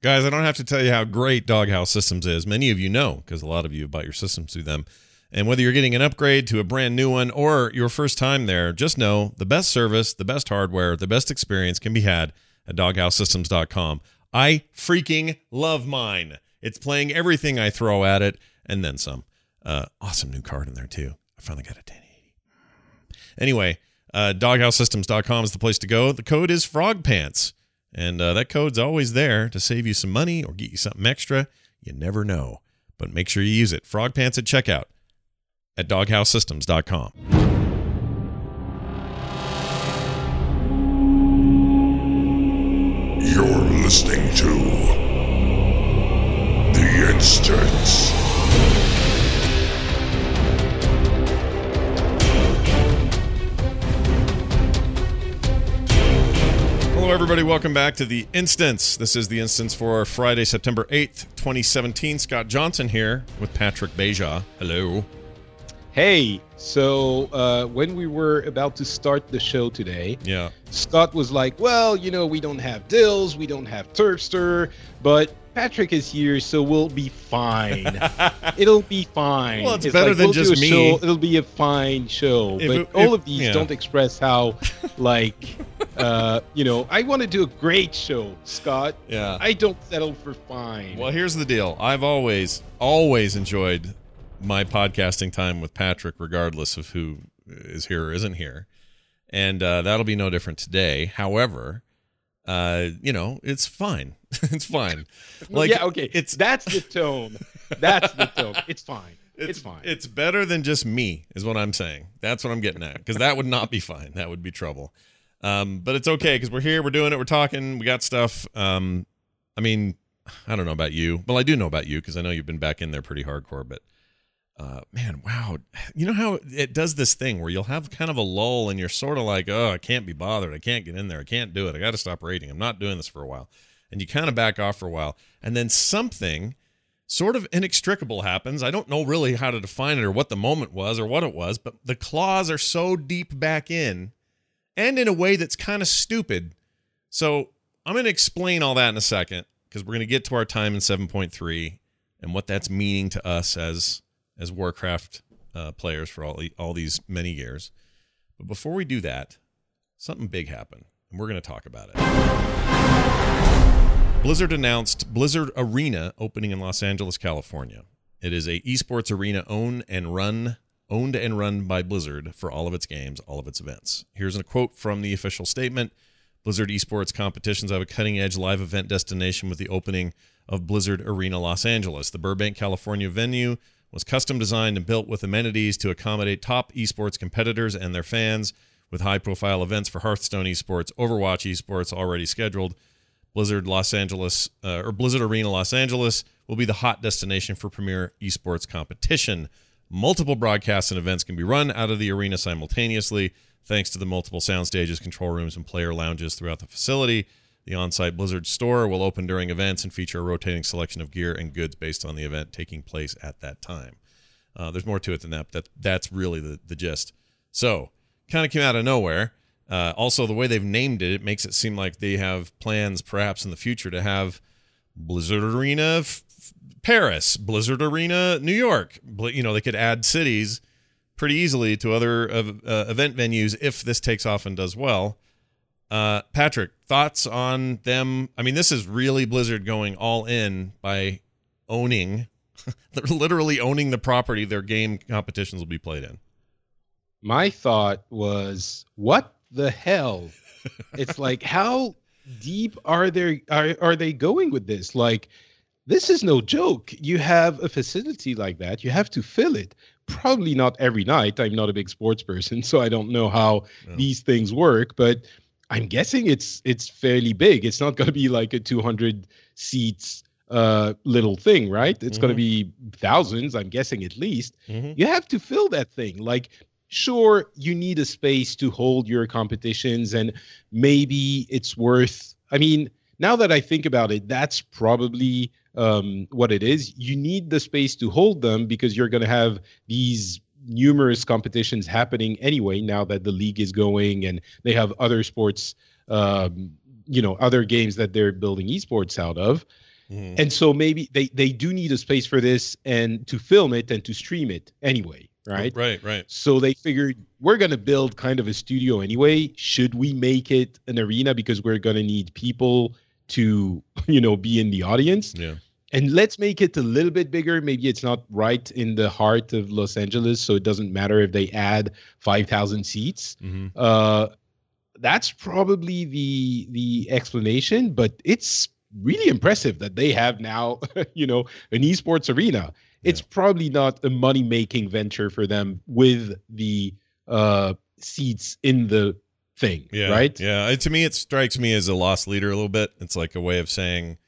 Guys, I don't have to tell you how great Doghouse Systems is. Many of you know, because a lot of you have bought your systems through them. And whether you're getting an upgrade to a brand new one or your first time there, just know the best service, the best hardware, the best experience can be had at doghousesystems.com. I freaking love mine. It's playing everything I throw at it and then some. Awesome new card in there, too. I finally got a 1080. Anyway, doghousesystems.com is the place to go. The code is FROGPANTS. And that code's always there to save you some money or get you something extra. You never know. But make sure you use it. FROGPANTS at checkout at doghousesystems.com. You're listening to The Instance. Hello, everybody. Welcome back to The Instance. This is The Instance for Friday, September 8th, 2017. Scott Johnson here with Patrick Beja. Hello. Hey, so when we were about to start the show today, Scott was like, well, you know, we don't have Dills, we don't have Turfster, but Patrick is here, so we'll be fine. It'll be fine. Well, it's better than just me. Show, it'll be a fine show. All of these don't express how, like, you know, I want to do a great show, Scott. Yeah. I don't settle for fine. Well, here's the deal. I've always enjoyed my podcasting time with Patrick, regardless of who is here or isn't here. And that'll be no different today. However, you know, it's fine. It's fine. Like, yeah, okay. That's the tone. That's the tone. It's fine. It's fine. It's better than just me, is what I'm saying. That's what I'm getting at. Because that would not be fine. That would be trouble. But it's okay, because we're here, we're doing it, we're talking, we got stuff. I mean, I don't know about you. Well, I do know about you, because I know you've been back in there pretty hardcore, but man, wow. You know how it does this thing where you'll have kind of a lull and you're sort of like, oh, I can't be bothered. I can't get in there. I can't do it. I got to stop rating. I'm not doing this for a while. And you kind of back off for a while. And then something sort of inextricable happens. I don't know really how to define it or what the moment was or what it was, but the claws are so deep back in and in a way that's kind of stupid. So I'm going to explain all that in a second, because we're going to get to our time in 7.3 and what that's meaning to us as Warcraft players for all these many years. But before we do that, something big happened, and we're going to talk about it. Blizzard announced Blizzard Arena opening in Los Angeles, California. It is a esports arena owned and run by Blizzard for all of its games, all of its events. Here's a quote from the official statement. Blizzard esports competitions have a cutting-edge live event destination with the opening of Blizzard Arena Los Angeles. The Burbank, California venue was custom designed and built with amenities to accommodate top esports competitors and their fans, with high-profile events for Hearthstone esports, Overwatch esports already scheduled. Blizzard Arena Los Angeles will be the hot destination for premier esports competition. Multiple broadcasts and events can be run out of the arena simultaneously, thanks to the multiple sound stages, control rooms, and player lounges throughout the facility. The on-site Blizzard store will open during events and feature a rotating selection of gear and goods based on the event taking place at that time. There's more to it than that, but that's really the gist. So, kind of came out of nowhere. Also, the way they've named it makes it seem like they have plans perhaps in the future to have Blizzard Arena Paris, Blizzard Arena New York. You know, they could add cities pretty easily to other event venues if this takes off and does well. Patrick, thoughts on them? I mean, this is really Blizzard going all in by owning, they're literally owning the property their game competitions will be played in. My thought was, what the hell? It's like, how deep are they going with this? Like, this is no joke. You have a facility like that, you have to fill it. Probably not every night. I'm not a big sports person, so I don't know how these things work, but I'm guessing it's fairly big. It's not going to be like a 200 seats little thing, right? It's going to be thousands, I'm guessing, at least. You have to fill that thing. Like, sure, you need a space to hold your competitions, and maybe it's worth, I mean, now that I think about it, that's probably what it is. You need the space to hold them because you're going to have these numerous competitions happening anyway, now that the league is going and they have other sports, other games that they're building esports out of. Mhm. And so maybe they do need a space for this and to film it and to stream it anyway, right? Right. So they figured we're going to build kind of a studio anyway. Should we make it an arena because we're going to need people to, be in the audience? Yeah. And let's make it a little bit bigger. Maybe it's not right in the heart of Los Angeles, so it doesn't matter if they add 5,000 seats. Mhm. That's probably the explanation, but it's really impressive that they have now, an esports arena. It's probably not a money-making venture for them with the seats in the thing, right? Yeah. To me, it strikes me as a loss leader a little bit. It's like a way of saying,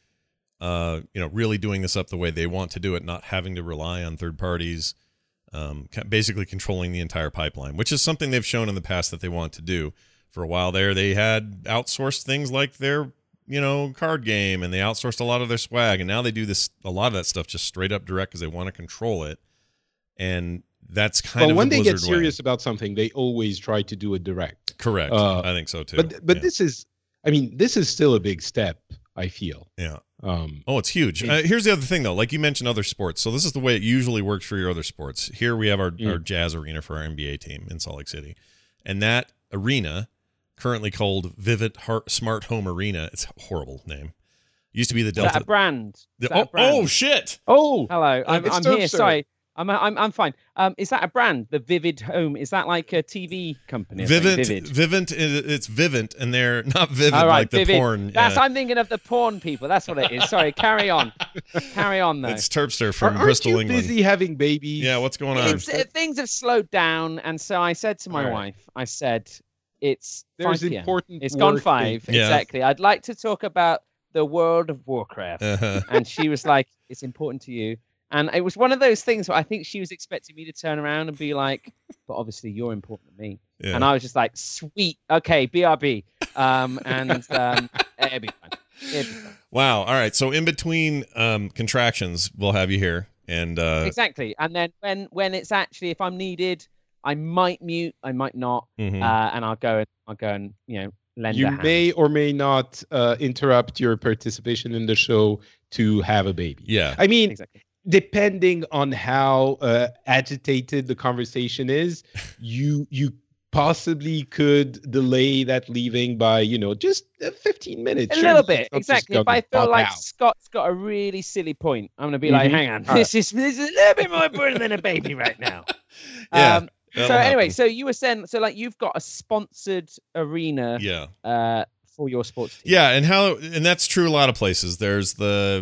really doing this up the way they want to do it, not having to rely on third parties, basically controlling the entire pipeline, which is something they've shown in the past that they want to do. For a while there, they had outsourced things like their, card game, and they outsourced a lot of their swag, and now they do a lot of that stuff just straight up direct because they want to control it. And that's kind of when the they get Blizzard way. serious about something, they always try to do it direct. Correct. I think so too. But this is still a big step, I feel. Yeah. It's huge. Here's the other thing, though. Like you mentioned other sports. So this is the way it usually works for your other sports. Here we have our Jazz arena for our NBA team in Salt Lake City. And that arena, currently called Vivint Smart Home Arena. It's a horrible name. Used to be the Delta. Is that a brand? Oh, shit. Oh, hello. I'm here. Sir. Sorry. I'm fine. Is that a brand? The Vivid Home. Is that like a TV company? Vivint. It's Vivint, and they're not Vivid like the Vivid. porn. I'm thinking of the porn people. That's what it is. Sorry. Carry on. Carry on, though. It's Terpster from Aren't Bristol, you England. busy having babies? Yeah, what's going on? Things have slowed down, and so I said to my wife, I said, it's There's 5 p.m. important It's work gone 5. things. Yeah. Exactly. I'd like to talk about the World of Warcraft. And she was like, it's important to you. And it was one of those things where I think she was expecting me to turn around and be like, but obviously you're important to me. Yeah. And I was just like, sweet. Okay, BRB. It'd be fun. Wow. All right. So in between contractions, we'll have you here. And Exactly. And then when it's actually, if I'm needed, I might mute, I might not. Mhm. And I'll go and lend a You hand. may or may not interrupt your participation in the show to have a baby. Yeah. I mean, Exactly. depending on how agitated the conversation is, you possibly could delay that leaving by, just 15 minutes. A Sure, little it's bit, not just exactly. If gonna I feel pop like out. Scott's got a really silly point, I'm gonna be like, hang on, this is a little bit more important than a baby right now. Yeah, So that'll anyway, happen. so you were saying, so like you've got a sponsored arena, Yeah. for your sports team. Yeah, and that's true a lot of places. There's the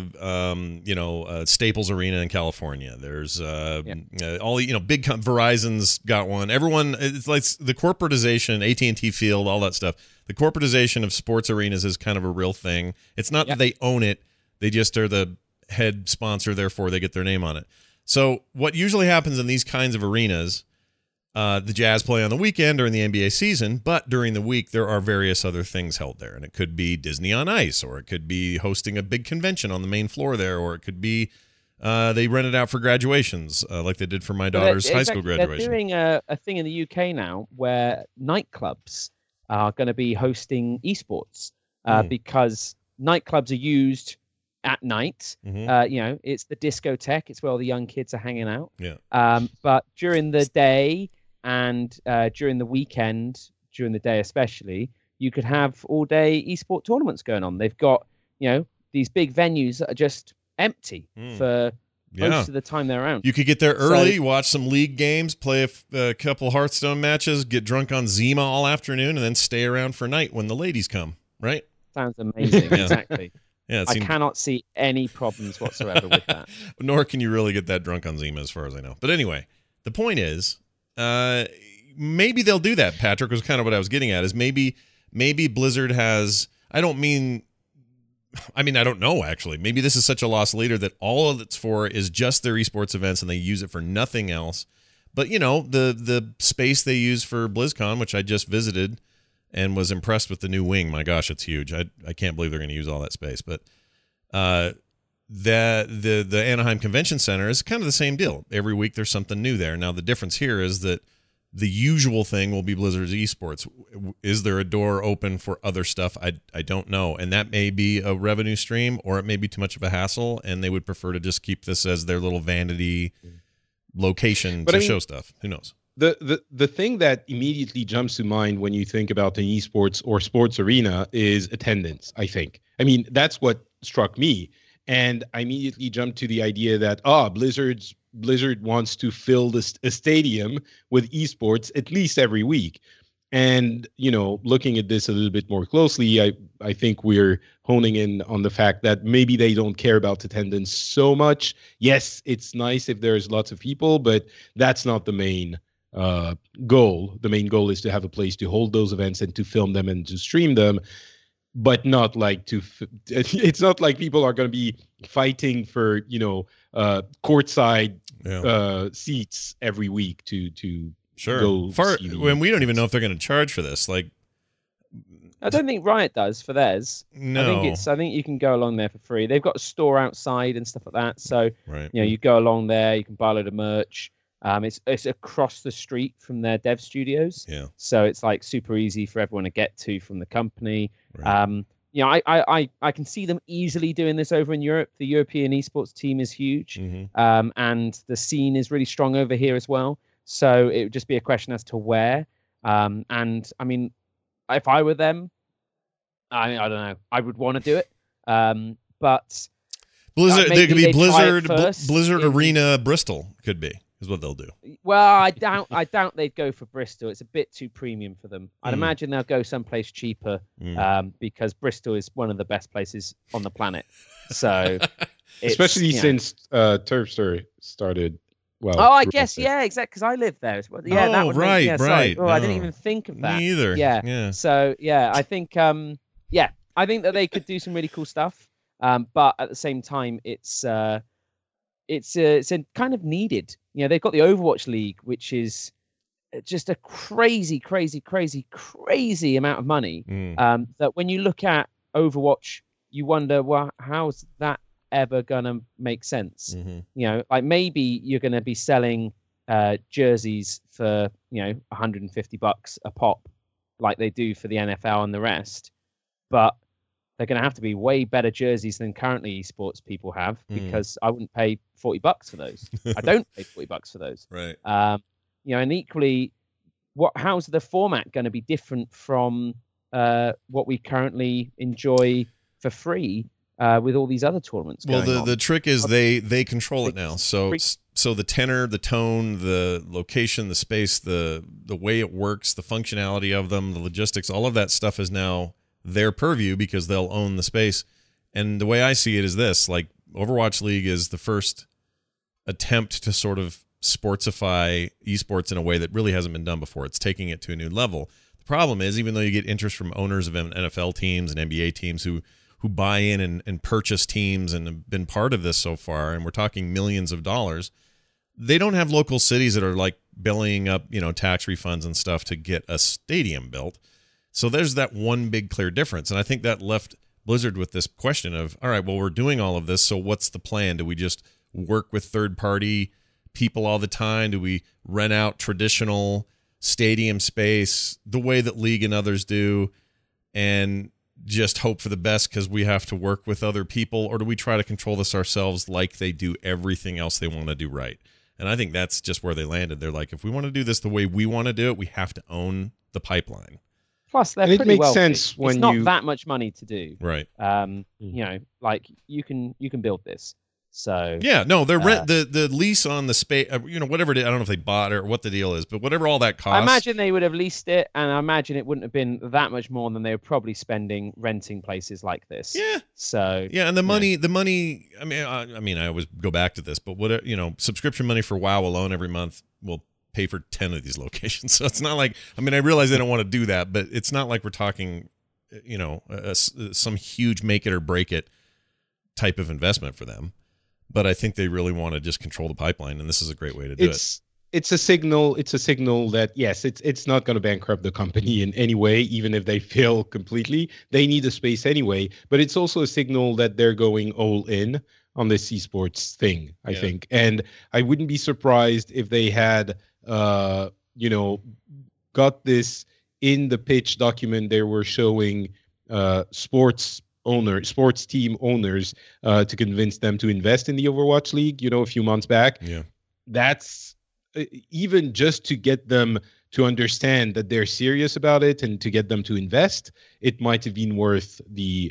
Staples Arena in California. There's all big Verizon's got one. Everyone, it's like the corporatization, AT&T Field, all that stuff. The corporatization of sports arenas is kind of a real thing. It's not that they own it; they just are the head sponsor, therefore they get their name on it. So what usually happens in these kinds of arenas? The Jazz play on the weekend during the NBA season, but during the week there are various other things held there, and it could be Disney on Ice, or it could be hosting a big convention on the main floor there, or it could be they rent it out for graduations, like they did for my daughter's high school graduation. They're doing a thing in the UK now where nightclubs are going to be hosting esports because nightclubs are used at night. Mhm. It's the discotheque. It's where all the young kids are hanging out. Yeah. But during the day and during the weekend, during the day especially, you could have all-day esport tournaments going on. They've got, these big venues that are just empty for most of the time they're around. You could get there early, watch some league games, play a couple Hearthstone matches, get drunk on Zima all afternoon, and then stay around for night when the ladies come, right? Sounds amazing. Yeah. Exactly. Yeah, I cannot see any problems whatsoever with that. Nor can you really get that drunk on Zima, as far as I know. But anyway, the point is, maybe they'll do that. Patrick, was kind of what I was getting at. Is maybe Blizzard has. I don't know actually. Maybe this is such a lost leader that all of it's for is just their esports events, and they use it for nothing else. But the space they use for BlizzCon, which I just visited, and was impressed with the new wing. My gosh, it's huge. I can't believe they're going to use all that space. But the Anaheim Convention Center is kind of the same deal. Every week there's something new there. Now the difference here is that the usual thing will be Blizzard's esports. Is there a door open for other stuff? I don't know. And that may be a revenue stream, or it may be too much of a hassle, and they would prefer to just keep this as their little vanity location to show stuff. Who knows? The thing that immediately jumps to mind when you think about an esports or sports arena is attendance, I think. I mean, that's what struck me. And I immediately jumped to the idea that, Blizzard wants to fill a stadium with esports at least every week. And, looking at this a little bit more closely, I think we're honing in on the fact that maybe they don't care about attendance so much. Yes, it's nice if there's lots of people, but that's not the main goal. The main goal is to have a place to hold those events and to film them and to stream them, but not like it's not like people are going to be fighting for, courtside seats every week to sure. When we don't even know if they're going to charge for this. Like, I don't think Riot does for theirs. No, I think you can go along there for free. They've got a store outside and stuff like that. So right. You go along there, you can buy a load of merch. It's across the street from their dev studios. Yeah. So it's like super easy for everyone to get to from the company. Right. I can see them easily doing this over in Europe. The European esports team is huge, and the scene is really strong over here as well. So it would just be a question as to where. And I mean, if I were them, I don't know, I would want to do it. But Blizzard, there could be Blizzard in Arena Bristol could be. Is what they'll do. Well, I doubt they'd go for Bristol. It's a bit too premium for them. I'd imagine they'll go someplace cheaper, because Bristol is one of the best places on the planet. So, especially since Turfster started. Well, I guess exactly. Because I live there. Yeah, that would right. Sorry. Oh, I didn't even think of that. Me either. Yeah. So I think I think that they could do some really cool stuff. But at the same time, it's kind of needed. They've got the Overwatch League, which is just a crazy amount of money. That when you look at Overwatch, you wonder, well, how's that ever gonna make sense? Like maybe you're gonna be selling jerseys for $150 a pop, like they do for the NFL and the rest, but they're going to have to be way better jerseys than currently esports people have, because I wouldn't pay $40 for those. I don't pay $40 for those. Right. And equally, how's the format going to be different from what we currently enjoy for free with all these other tournaments going on? The trick is they control it now. So the tenor, the tone, the location, the space, the way it works, the functionality of them, the logistics, all of that stuff is now their purview, because they'll own the space. And the way I see it is this: like, Overwatch League is the first attempt to sort of sportsify esports in a way that really hasn't been done before. It's taking it to a new level. The problem is, even though you get interest from owners of NFL teams and NBA teams who buy in and purchase teams and have been part of this so far, and we're talking millions of dollars, they don't have local cities that are like bellying up, tax refunds and stuff to get a stadium built. So there's that one big clear difference. And I think that left Blizzard with this question of, all right, well, we're doing all of this, so what's the plan? Do we just work with third-party people all the time? Do we rent out traditional stadium space the way that League and others do and just hope for the best because we have to work with other people? Or do we try to control this ourselves like they do everything else they want to do right? And I think that's just where they landed. They're like, if we want to do this the way we want to do it, we have to own the pipeline. Plus, they're it makes wealthy. sense when it's not that much money to do, right? Like you can build this. So yeah, no, they're the lease on the space, whatever it is. I don't know if they bought it or what the deal is, but whatever all that costs. I imagine they would have leased it, and I imagine it wouldn't have been that much more than they were probably spending renting places like this. Yeah. So yeah, and the money. I mean, I always go back to this, but what subscription money for WoW alone every month will pay for 10 of these locations. So it's not like, I realize they don't want to do that, but it's not like we're talking, some huge make it or break it type of investment for them. But I think they really want to just control the pipeline, and this is a great way to do it. It's a signal. It's a signal that yes, it's not going to bankrupt the company in any way, even if they fail completely. They need a space anyway. But it's also a signal that they're going all in on this esports thing, I think. And I wouldn't be surprised if they had got this in the pitch document. They were showing sports team owners to convince them to invest in the Overwatch League, a few months back. Yeah. That's even just to get them to understand that they're serious about it and to get them to invest, it might have been worth the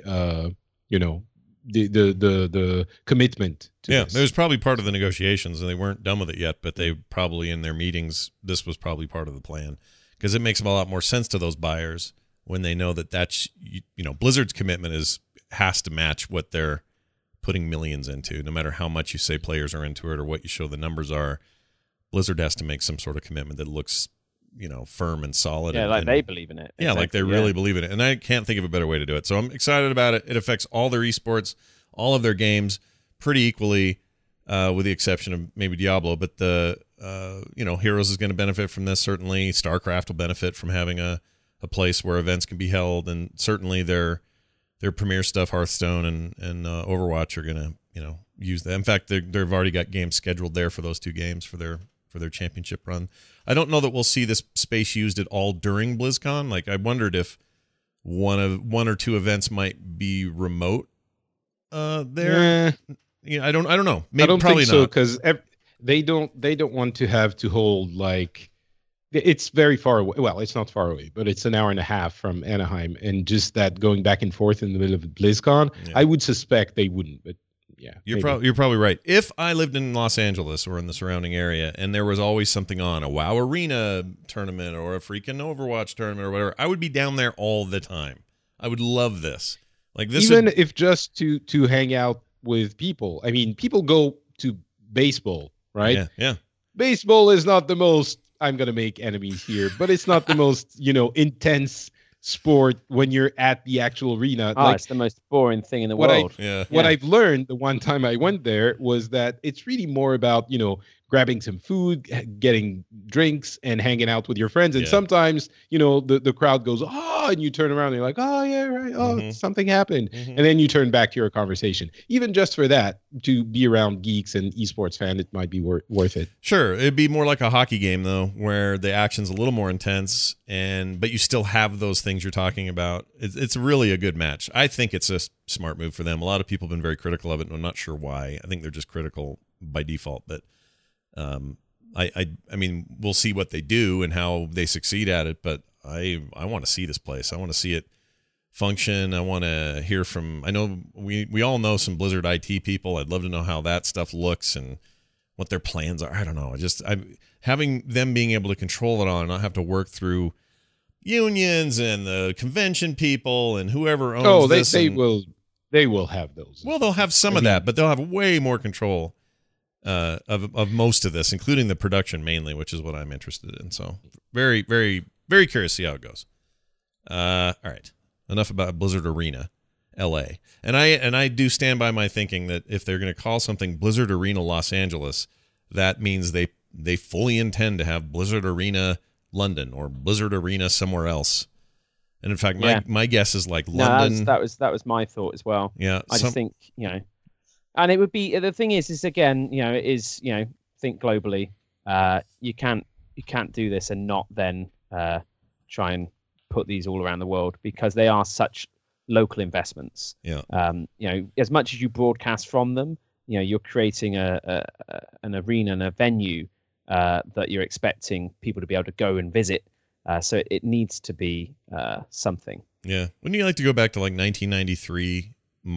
commitment to this. It was probably part of the negotiations, and they weren't done with it yet, but they probably in their meetings, this was probably part of the plan, because it makes a lot more sense to those buyers when they know that that's, Blizzard's commitment has to match what they're putting millions into, no matter how much you say players are into it or what you show the numbers are. Blizzard has to make some sort of commitment that looks, firm and solid. Yeah, and they believe in it. Yeah, Exactly. like they really believe in it. And I can't think of a better way to do it. So I'm excited about it. It affects all their esports, all of their games pretty equally, with the exception of maybe Diablo. But the Heroes is going to benefit from this, certainly. StarCraft will benefit from having a place where events can be held. And certainly their premier stuff, Hearthstone and Overwatch, are going to, use that. In fact, they've already got games scheduled there for those two games for their championship run. I don't know that we'll see this space used at all during BlizzCon. Like, I wondered if one or two events might be remote there. I don't know. Maybe, I don't probably think so, not. because they don't want to have to hold, like, it's very far away. Well, it's not far away, but it's an hour and a half from Anaheim, and just that going back and forth in the middle of BlizzCon, I would suspect they wouldn't, but yeah. You're probably right. If I lived in Los Angeles or in the surrounding area and there was always something on, a WoW Arena tournament or a freaking Overwatch tournament or whatever, I would be down there all the time. I would love this. Like this, even if just to hang out with people. I mean, people go to baseball, right? Yeah. Baseball is not the most, I'm going to make enemies here, but it's not the most, intense sport when you're at the actual arena. It's the most boring thing in the world. What I've learned the one time I went there was that it's really more about, grabbing some food, getting drinks, and hanging out with your friends. And sometimes, the crowd goes, oh, and you turn around and you're like, oh, yeah, right. Oh, something happened. And then you turn back to your conversation. Even just for that, to be around geeks and esports fans, it might be worth it. Sure. It'd be more like a hockey game, though, where the action's a little more intense, but you still have those things you're talking about. It's really a good match. I think it's a smart move for them. A lot of people have been very critical of it, and I'm not sure why. I think they're just critical by default, but I mean, we'll see what they do and how they succeed at it, but I want to see this place. I want to see it function. I want to hear from, I know we all know some Blizzard IT people. I'd love to know how that stuff looks and what their plans are. I don't know. Having them being able to control it all and not have to work through unions and the convention people and whoever owns this. They will have those. Well, they'll have some of that, but they'll have way more control of most of this, including the production mainly, which is what I'm interested in. So very, very, very curious to see how it goes. All right. Enough about Blizzard Arena, LA. And I do stand by my thinking that if they're going to call something Blizzard Arena Los Angeles, that means they fully intend to have Blizzard Arena London or Blizzard Arena somewhere else. And in fact, my guess is like London. That was my thought as well. Yeah. I just think, and it would be, the thing is again, think globally. You can't do this and not then try and put these all around the world, because they are such local investments. Yeah. As much as you broadcast from them, you're creating an arena and a venue that you're expecting people to be able to go and visit. So it needs to be something. Yeah. Wouldn't you like to go back to like 1993,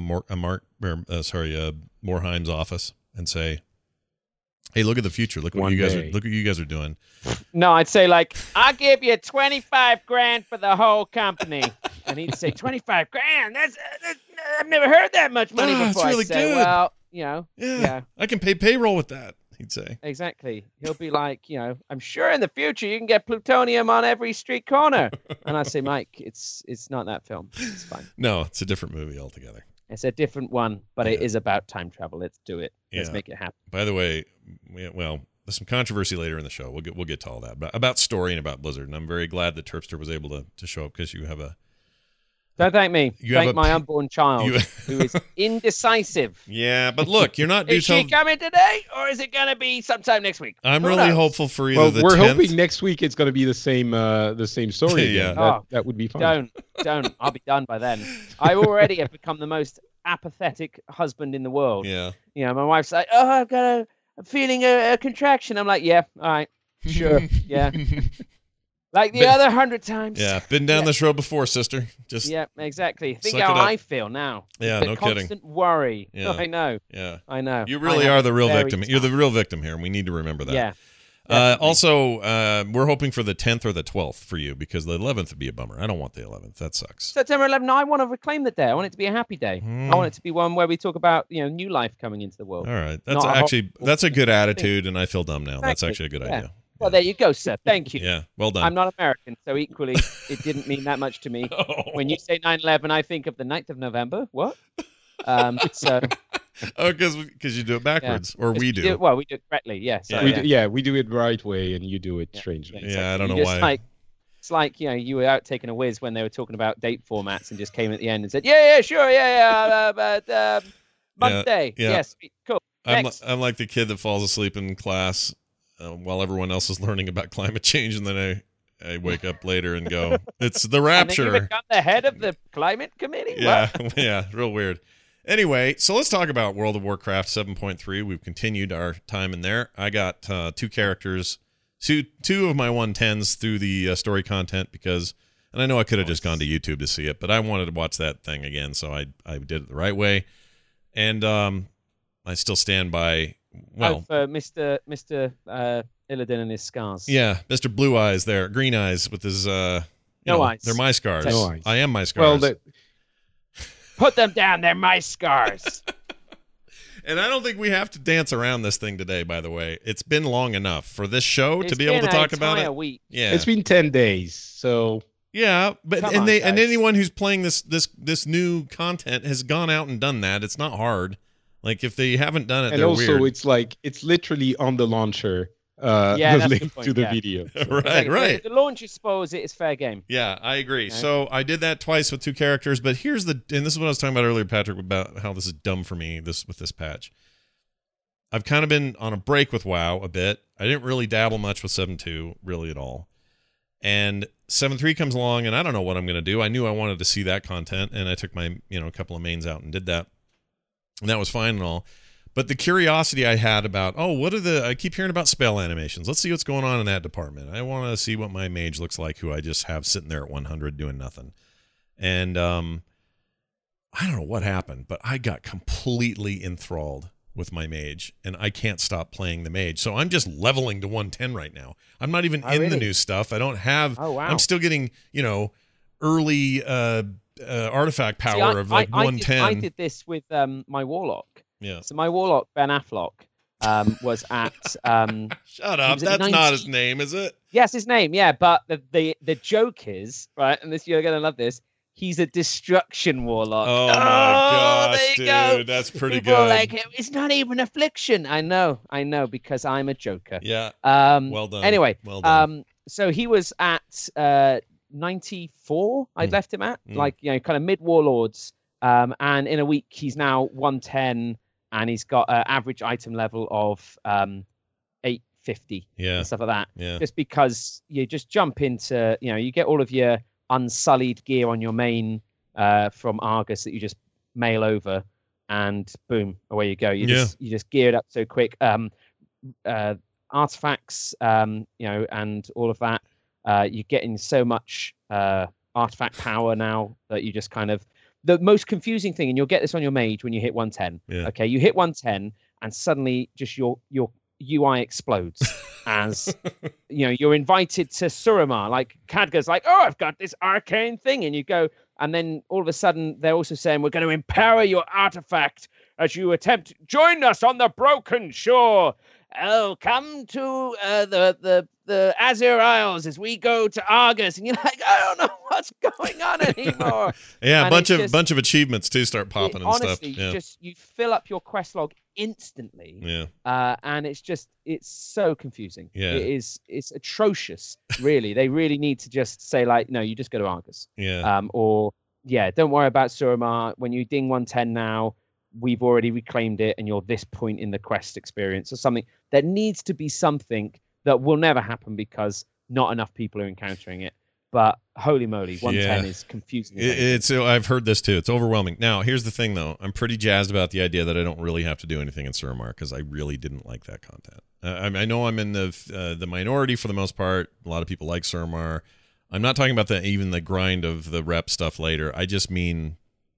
Morheim's office and say, "Hey, look at the future. Look what you guys are doing." No, I'd say like, "I'll give you 25 grand for the whole company," and he'd say, "25 grand? That's I've never heard that much money before." It's really I'd say, good. Well, yeah, I can pay payroll with that. He'd say. Exactly. He'll be like, "I'm sure in the future you can get plutonium on every street corner." And I say, "Mike, it's not that film. It's fine." No, it's a different movie altogether. It's a different one, but it is about time travel. Let's do it. Let's make it happen. By the way, there's some controversy later in the show. We'll get to all that, but about story and about Blizzard. And I'm very glad that Terpster was able to show up, because you have a Don't thank me. You have Thank a my pa- unborn child, you- who is indecisive. Yeah, but look, you're not due Is she till. coming today, or is it going to be sometime next week? I'm Who really knows? hopeful for either Well, the we're 10th. hoping next week it's going to be the same story. Yeah. Again. Oh, That would be fun. Don't. I'll be done by then. I already have become the most apathetic husband in the world. Yeah. You know, my wife's like, "Oh, I'm feeling a contraction." I'm like, "Yeah, all right, sure, yeah." Like the other 100 times. Yeah. Been down Yeah. this road before, sister. Just Yeah, exactly. Think Suck how it up. I feel now. Yeah, The no kidding. constant worry. Yeah. I know. yeah. I know. You I really have are a the real very victim. You're the tough- real victim here, and we need to remember that. Yeah. definitely. Also, we're hoping for the 10th or the 12th for you because the 11th would be a bummer. I don't want the 11th. That sucks. September 11th. I want to reclaim the day. I want it to be a happy day. I want it to be one where we talk about new life coming into the world. All right. That's Not a actually whole- that's a good attitude, and I feel dumb now. That's Exactly. actually a good Yeah. idea. Well, there you go, sir. Thank you. Yeah. Well done. I'm not American, so equally, it didn't mean that much to me. Oh. When you say 9/11, I think of the 9th of November. What? So Oh, because you do it backwards, or we do. Well, we do it correctly. Yeah. So, We do it right way, and you do it strangely. Yeah, I don't know You why. just, like, it's like you were out taking a whiz when they were talking about date formats and just came at the end and said, yeah, sure, Monday. yeah. Yes, cool. Next. I'm like the kid that falls asleep in class while everyone else is learning about climate change, and then I wake up later and go, it's the And then you rapture. become the head of the climate committee. Yeah, What? yeah, real weird. Anyway, so let's talk about World of Warcraft 7.3. We've continued our time in there. I got two characters, two of my 110s through the story content because, and I know I could have just gone to YouTube to see it, but I wanted to watch that thing again, so I did it the right way. And I still stand by, well, For Mr. Illidan and his scars. yeah, Mr. Blue Eyes there, Green Eyes with his, No eyes. They're my scars. No eyes. I am my scars. Well, Put them down. They're my scars. And I don't think we have to dance around this thing today, by the way. It's been long enough for this show to It's be able to been talk an about entire it. week. Yeah. it's been 10 days, so Yeah, but Come and on, they and guys. anyone who's playing this new content has gone out and done that. It's not hard. Like if they haven't done it, and they're also weird. it's literally on the launcher. Yeah, the that's a link good point, to the yeah. video. So. Right, right. If the launcher spoils it, it's fair game. Yeah, I agree. Okay. So I did that twice with two characters, but here's and this is what I was talking about earlier, Patrick, about how this is dumb for me with this patch. I've kind of been on a break with WoW a bit. I didn't really dabble much with 7.2 really at all. And 7.3 comes along, and I don't know what I'm going to do. I knew I wanted to see that content, and I took my a couple of mains out and did that. And that was fine and all. But the curiosity I had about, I keep hearing about spell animations. Let's see what's going on in that department. I want to see what my mage looks like, who I just have sitting there at 100 doing nothing. And I don't know what happened, but I got completely enthralled with my mage, and I can't stop playing the mage. So I'm just leveling to 110 right now. I'm not even in the really? new stuff. I don't have, Oh, wow. I'm still getting, early artifact See, power of like 110. I did this with my warlock. Yeah. So my warlock, Ben Affleck, was at Shut up. was at That's not 90 his name, is it? yes, his name, yeah. But the joke is right, and this you're gonna love this. He's a destruction warlock. Oh my gosh, there you dude. go. That's pretty People are good. like, it's not even affliction. I know, because I'm a joker. Yeah. Um, Well done. Anyway, Well done. so he was at 94. I'd left him at Mm. kind of mid warlords. And in a week he's now 110, and he's got an average item level of 850 Yeah. and stuff like that. Yeah. Just because you just jump into, you get all of your unsullied gear on your main from Argus that you just mail over, and boom, away you go. You just gear it up so quick. Artifacts, and all of that. You're getting so much artifact power now that you just kind of. The most confusing thing, and you'll get this on your mage when you hit 110. Yeah. Okay, you hit 110, and suddenly just your UI explodes as you're invited to Suramar. Like Khadga's like, oh, I've got this arcane thing, and you go, and then all of a sudden they're also saying we're going to empower your artifact as you attempt join us on the broken shore. Oh, come to the Azure Isles as we go to Argus, and you're like, I don't know what's going on anymore. Yeah, a And bunch it's of just- bunch of achievements too start popping and Honestly, stuff. you fill up your quest log instantly. Yeah. And it's so confusing. Yeah. It's atrocious, really. They really need to just say, like, no, you just go to Argus. Yeah. Or yeah, don't worry about Suramar. When you ding 110 now, we've already reclaimed it, and you're this point in the quest experience or something. There needs to be something that will never happen because not enough people are encountering it. But holy moly, 110 is confusing. I've heard this too. It's overwhelming. Now, here's the thing, though. I'm pretty jazzed about the idea that I don't really have to do anything in Suramar because I really didn't like that content. I know I'm in the minority for the most part. A lot of people like Suramar. I'm not talking about even the grind of the rep stuff later. I just mean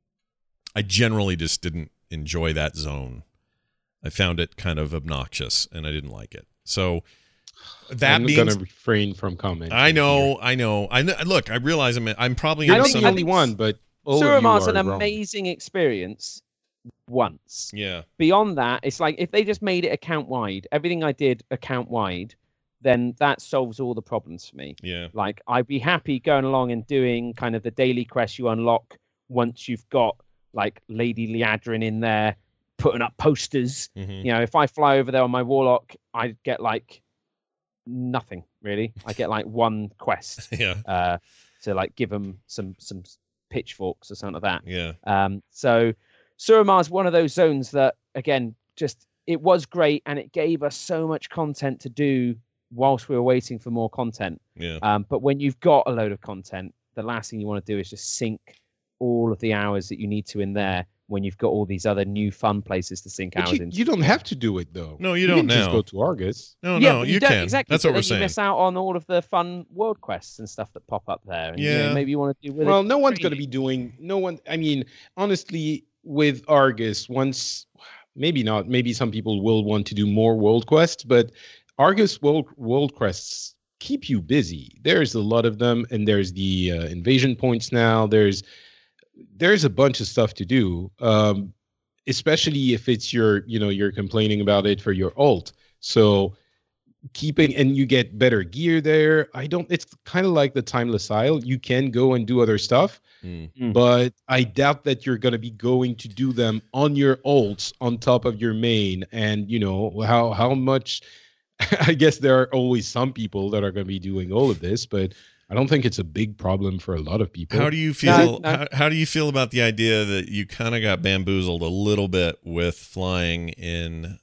I generally just didn't enjoy that zone. I found it kind of obnoxious, and I didn't like it. So I'm going to refrain from commenting. I know. Look, I realize I'm probably not the only one, but Suramar's an amazing experience once. Yeah. Beyond that, it's like if they just made it account wide, everything I did account wide, then that solves all the problems for me. Yeah. Like I'd be happy going along and doing kind of the daily quest you unlock once you've got like Lady Liadrin in there putting up posters. Mm-hmm. You know, if I fly over there on my Warlock, I get like nothing really. I get like one quest. Yeah. To like give them some pitchforks or something like that. Yeah. So Suramar's one of those zones that again, just it was great and it gave us so much content to do whilst we were waiting for more content. Yeah. But when you've got a load of content, the last thing you want to do is just sink all of the hours that you need to in there when you've got all these other new fun places to sink hours into. You don't have to do it though. No, you don't now. Just go to Argus. No, you don't, can. Exactly. That's what we're saying. You miss out on all of the fun world quests and stuff that pop up there. And, yeah. You know, maybe you want to do with it. Well, no one's going to be doing. No one. I mean, honestly, with Argus, once maybe not. Maybe some people will want to do more world quests, but Argus world quests keep you busy. There's a lot of them, and there's the invasion points now. There's a bunch of stuff to do. Especially if it's you're complaining about it for your ult. So and you get better gear there. It's kind of like the Timeless Isle. You can go and do other stuff, but I doubt that you're going to be going to do them on your ults on top of your main. And how much, I guess there are always some people that are going to be doing all of this, but I don't think it's a big problem for a lot of people. How do you feel? How do you feel about the idea that you kind of got bamboozled a little bit with flying in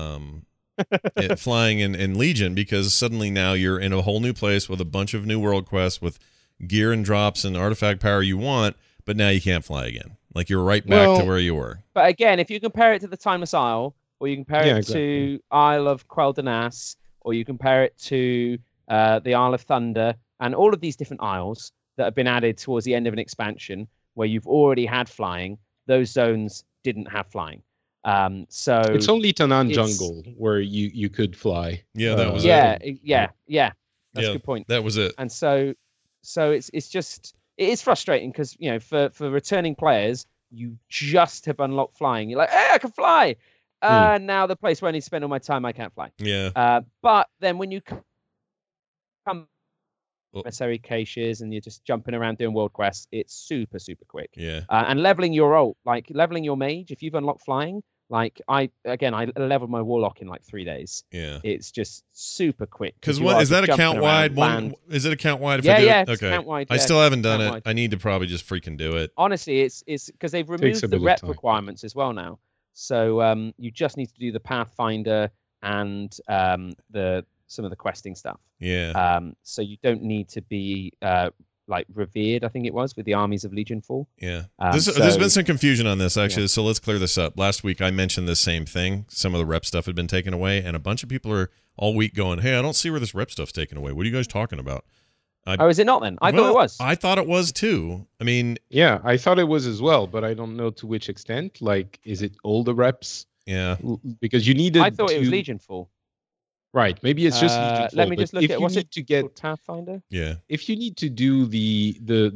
Legion, because suddenly now you're in a whole new place with a bunch of new world quests with gear and drops and artifact power you want, but now you can't fly again. Like you're right back to where you were. But again, if you compare it to the Timeless Isle, or you compare it to Isle of Quel'Danas, or you compare it to the Isle of Thunder, and all of these different isles that have been added towards the end of an expansion where you've already had flying, those zones didn't have flying. So it's only Tanaan Jungle where you could fly. Yeah, that was it. Yeah. That's a good point. That was it. And so it's just it is frustrating because for returning players, you just have unlocked flying. You're like, hey, I can fly. Now the place where I need to spend all my time, I can't fly. Yeah. But then when you come necessary caches and you're just jumping around doing world quests, it's super quick. Yeah. And leveling your ult, like leveling your mage, if you've unlocked flying, like I leveled my warlock in like 3 days. Yeah. It's just super quick. Because what is that account wide? Is it account wide? Okay. Account wide. I still haven't done it. I need to probably just freaking do it. Honestly, it's because they've removed the rep requirements as well now. So you just need to do the Pathfinder and some of the questing stuff. Yeah. So you don't need to be like revered, I think it was, with the armies of Legion Fall. Yeah. There's been some confusion on this, actually, so let's clear this up. Last week I mentioned the same thing. Some of the rep stuff had been taken away, and a bunch of people are all week going, hey, I don't see where this rep stuff's taken away. What are you guys talking about? Is it not then? I thought it was. I thought it was too. I mean... Yeah, I thought it was as well, but I don't know to which extent. Like, is it all the reps? Yeah. Because you needed I thought it was Legion Fall. Right, maybe it's just Legion Fall. Let me just look at what's it to get Pathfinder. Yeah. If you need to do the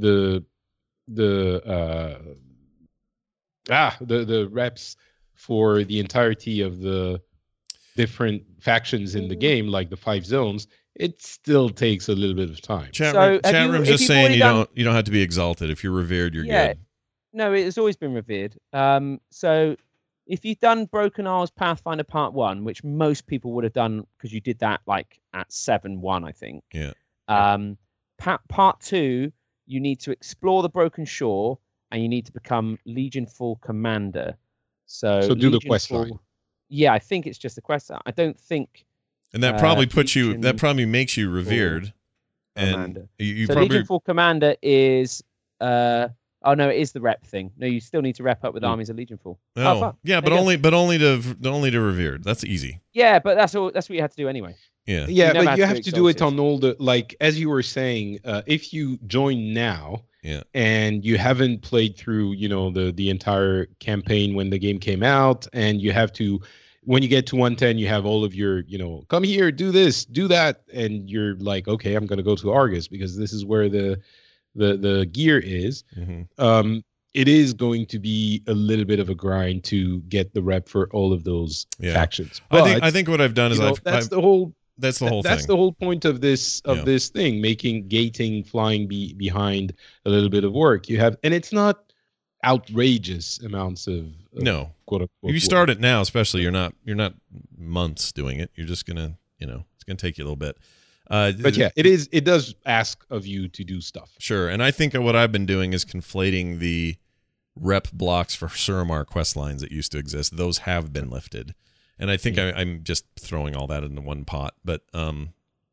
reps for the entirety of the different factions in the game, like the 5 zones, it still takes a little bit of time. Chat room just saying you don't have to be exalted. If you're revered, you're good. No, it has always been revered. So if you've done Broken Isles Pathfinder Part 1, which most people would have done because you did that like at 7-1, I think. Yeah. Part 2, you need to explore the Broken Shore and you need to become Legion 4 commander. So So do the Legion quest 4 line. Yeah, I think it's just the quest line. I don't think And that probably puts you. Legion That probably makes you revered. And commander. you So probably. Legion 4 commander is oh no, it is the rep thing. No, you still need to rep up with armies of Legion 4. Oh, fuck. yeah, but There you go. only to revered. That's easy. Yeah, but that's what you had to do anyway. Yeah. Yeah, never but have you to have do to do it exalted. on all the, like, as you were saying, if you join now Yeah. and you haven't played through, you know, the entire campaign when the game came out, and you have to, when you get to 110, you have all of your, you know, come here, do this, do that, and you're like, okay, I'm going to go to Argus because this is where the gear is. Hmm. It is going to be a little bit of a grind to get the rep for all of those Yeah. factions. I think what I've done is you know, I've the whole that's the whole that's thing. the whole point of this Yeah. this thing, making gating, flying behind a little bit of work. You have, and it's not outrageous amounts of No. quote unquote. You start it now, especially you're not months doing it. You're just gonna, it's gonna take you a little bit. But yeah, it does ask of you to do stuff. Sure. And I think what I've been doing is conflating the rep blocks for Suramar quest lines that used to exist. Those have been lifted. And I think I'm just throwing all that into one pot. But and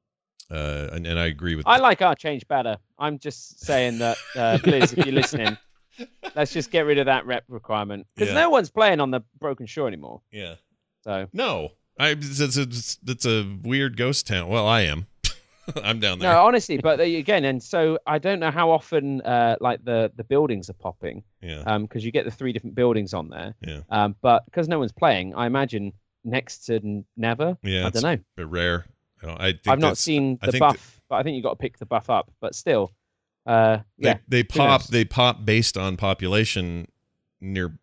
I agree with I like our change better. I'm just saying that, Blizz, if you're listening, let's just get rid of that rep requirement because Yeah. no one's playing on the Broken Shore anymore. Yeah. So No. It's a weird ghost town. Well, I am. I'm down there. no, honestly, but again, and so I don't know how often like the buildings are popping. Yeah. Because you get the 3 different buildings on there. Yeah. But because no one's playing, I imagine next to never. Yeah. I it's don't know. a bit rare. I think I've not that's- seen I the think buff, but I think you got to pick the buff up. But still, yeah. They knows? pop based on population near,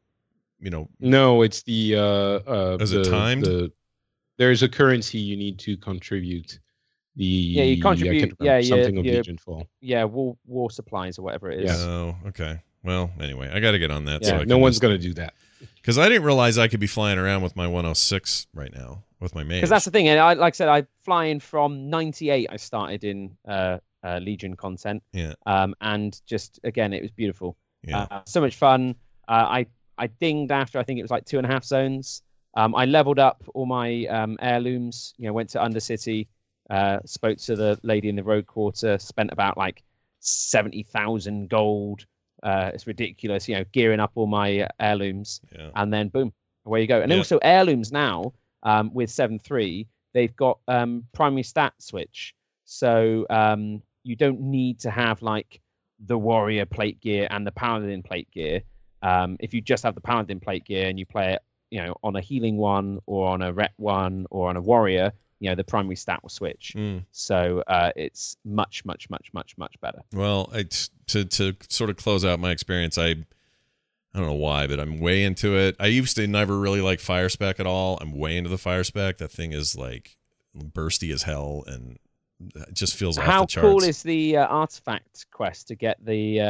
No, it's the Is it timed? There's a currency you need to contribute. You contribute- I can't remember, yeah, something of yeah. Legion Fall. Yeah, war supplies or whatever it is. Yeah. Oh, okay. Well, anyway, I got to get on that. Yeah. So I No can one's going to do that. because I didn't realize I could be flying around with my 106 right now with my mage. Because that's the thing, and like I said, I flying from 98. I started in Legion content, Yeah. and just again, it was beautiful. Yeah. So much fun. I dinged after I think it was like 2.5 zones. I leveled up all my heirlooms. Went to Undercity, spoke to the lady in the road quarter, spent about like 70,000 gold. It's ridiculous, gearing up all my heirlooms, Yeah. and then boom, away you go. And Yeah. also heirlooms now with 7.3, they've got primary stat switch, so you don't need to have like the warrior plate gear and the paladin plate gear. If you just have the paladin plate gear and you play it, on a healing one or on a rep one or on a warrior, the primary stat will switch. Mm. So it's much, much, much, much, much better. Well, to sort of close out my experience, I don't know why, but I'm way into it. I used to never really like fire spec at all. I'm way into the fire spec. That thing is like bursty as hell, and it just feels off How the charts. cool is the artifact quest to get the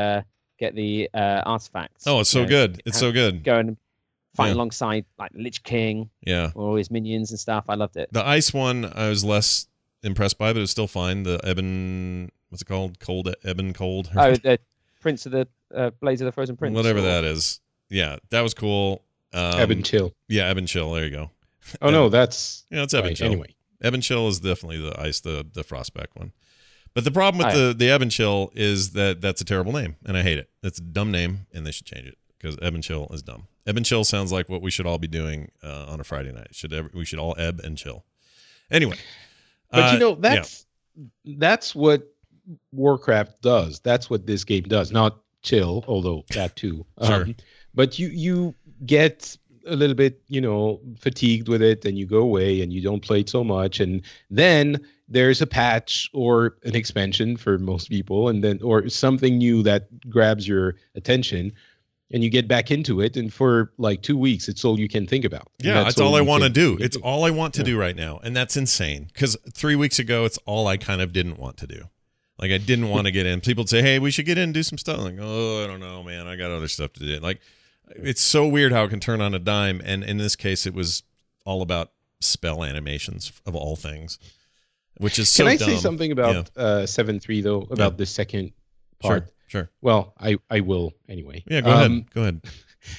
artifacts? Oh, it's so good. It's so good. Go and fight Yeah. alongside like Lich King Yeah. or all his minions and stuff. I loved it. The ice one I was less impressed by, but it's still fine. The Ebon, what's it called? Ebon Cold. Oh, the Prince of the Blaze of the Frozen Prince. Whatever or- that is. Yeah, that was cool. Ebon Chill. Yeah, Ebon Chill. There you go. Oh no, that's Yeah, it's Ebon right, Chill. anyway. Ebon Chill is definitely the ice, the frostback one. But the problem with the Ebon Chill is that that's a terrible name, and I hate it. It's a dumb name, and they should change it because Ebon Chill is dumb. Ebon Chill sounds like what we should all be doing on a Friday night. We should all ebb and chill. Anyway, But that's what Warcraft does. That's what this game does. Not chill, although that too. Sure. But you get a little bit, fatigued with it, and you go away and you don't play it so much, and then there's a patch or an expansion for most people, and then or something new that grabs your attention, and you get back into it, and for like 2 weeks, it's all you can think about. And yeah, that's all I you want to can- do. It's all I want to do right now, and that's insane. Because 3 weeks ago, it's all I kind of didn't want to do. Like I didn't want to get in. People would say, "Hey, we should get in and do some stuff." I'm like, oh, I don't know, man. I got other stuff to do. Like, it's so weird how it can turn on a dime. And in this case, it was all about spell animations of all things, which is so Can I dumb. say something about 7.3 though? About the second part. Sure. Well, I will anyway. Yeah, go ahead. Go ahead.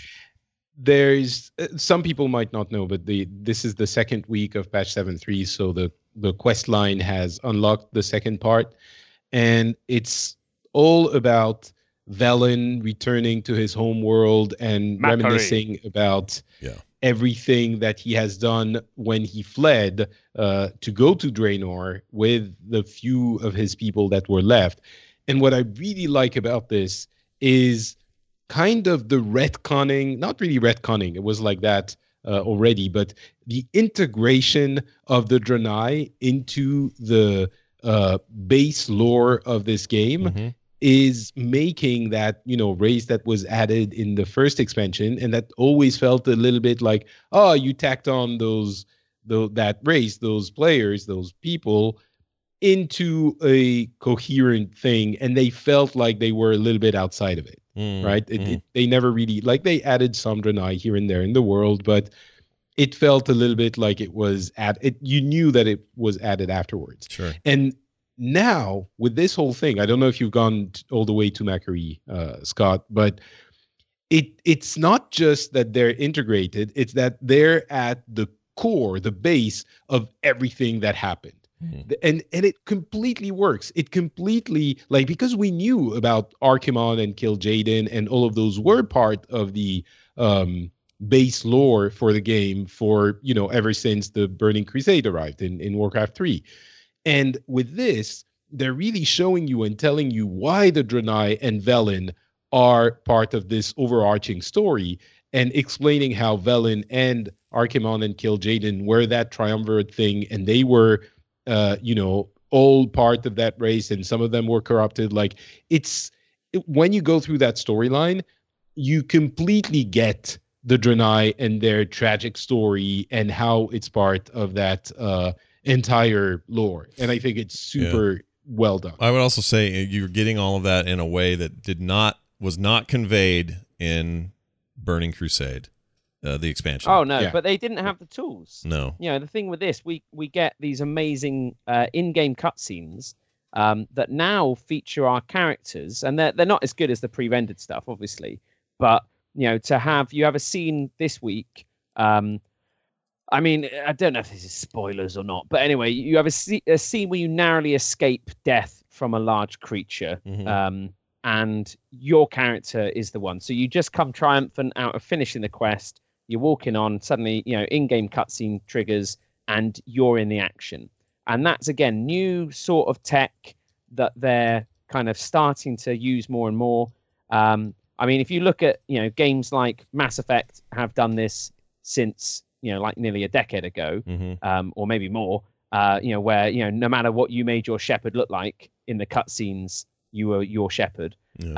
There's some people might not know, but this is the second week of patch 7.3, so the quest line has unlocked the second part, and it's all about Velen returning to his home world and Macquarie. reminiscing about everything that he has done when he fled to go to Draenor with the few of his people that were left. And what I really like about this is kind of the retconning, not really retconning, it was like that already, but the integration of the Draenei into the base lore of this game is making that, race that was added in the first expansion, and that always felt a little bit like, oh, you tacked on that race, those players, those people into a coherent thing, and they felt like they were a little bit outside of it, right? They never really, like, they added some Draenei here and there in the world, but it felt a little bit like it was you knew that it was added afterwards. Sure. And now with this whole thing, I don't know if you've gone all the way to Macquarie, Scott, but it's not just that they're integrated, it's that they're at the core, the base of everything that happened. And it completely works. It completely, like, because we knew about Archimonde and Kil'jaeden and all of those were part of the base lore for the game for, ever since the Burning Crusade arrived in Warcraft 3. And with this, they're really showing you and telling you why the Draenei and Velen are part of this overarching story, and explaining how Velen and Archimonde and Kil'jaeden were that triumvirate thing, and they were all part of that race, and some of them were corrupted. Like, when you go through that storyline, you completely get the Draenei and their tragic story and how it's part of that entire lore. And I think it's super well done. I would also say you're getting all of that in a way that was not conveyed in Burning Crusade. The expansion. Oh no, but they didn't have the tools. No. The thing with this, we get these amazing in-game cutscenes that now feature our characters, and they're not as good as the pre-rendered stuff, obviously. But you have a scene this week. I mean, I don't know if this is spoilers or not, but anyway, you have a scene where you narrowly escape death from a large creature. And your character is the one. So you just come triumphant out of finishing the quest. You're walking on, suddenly, in-game cutscene triggers, and you're in the action. And that's, again, new sort of tech that they're kind of starting to use more and more. I mean, if you look at, games like Mass Effect have done this since, like nearly a decade ago, or maybe more, where, no matter what you made your Shepard look like in the cutscenes, you were your Shepard.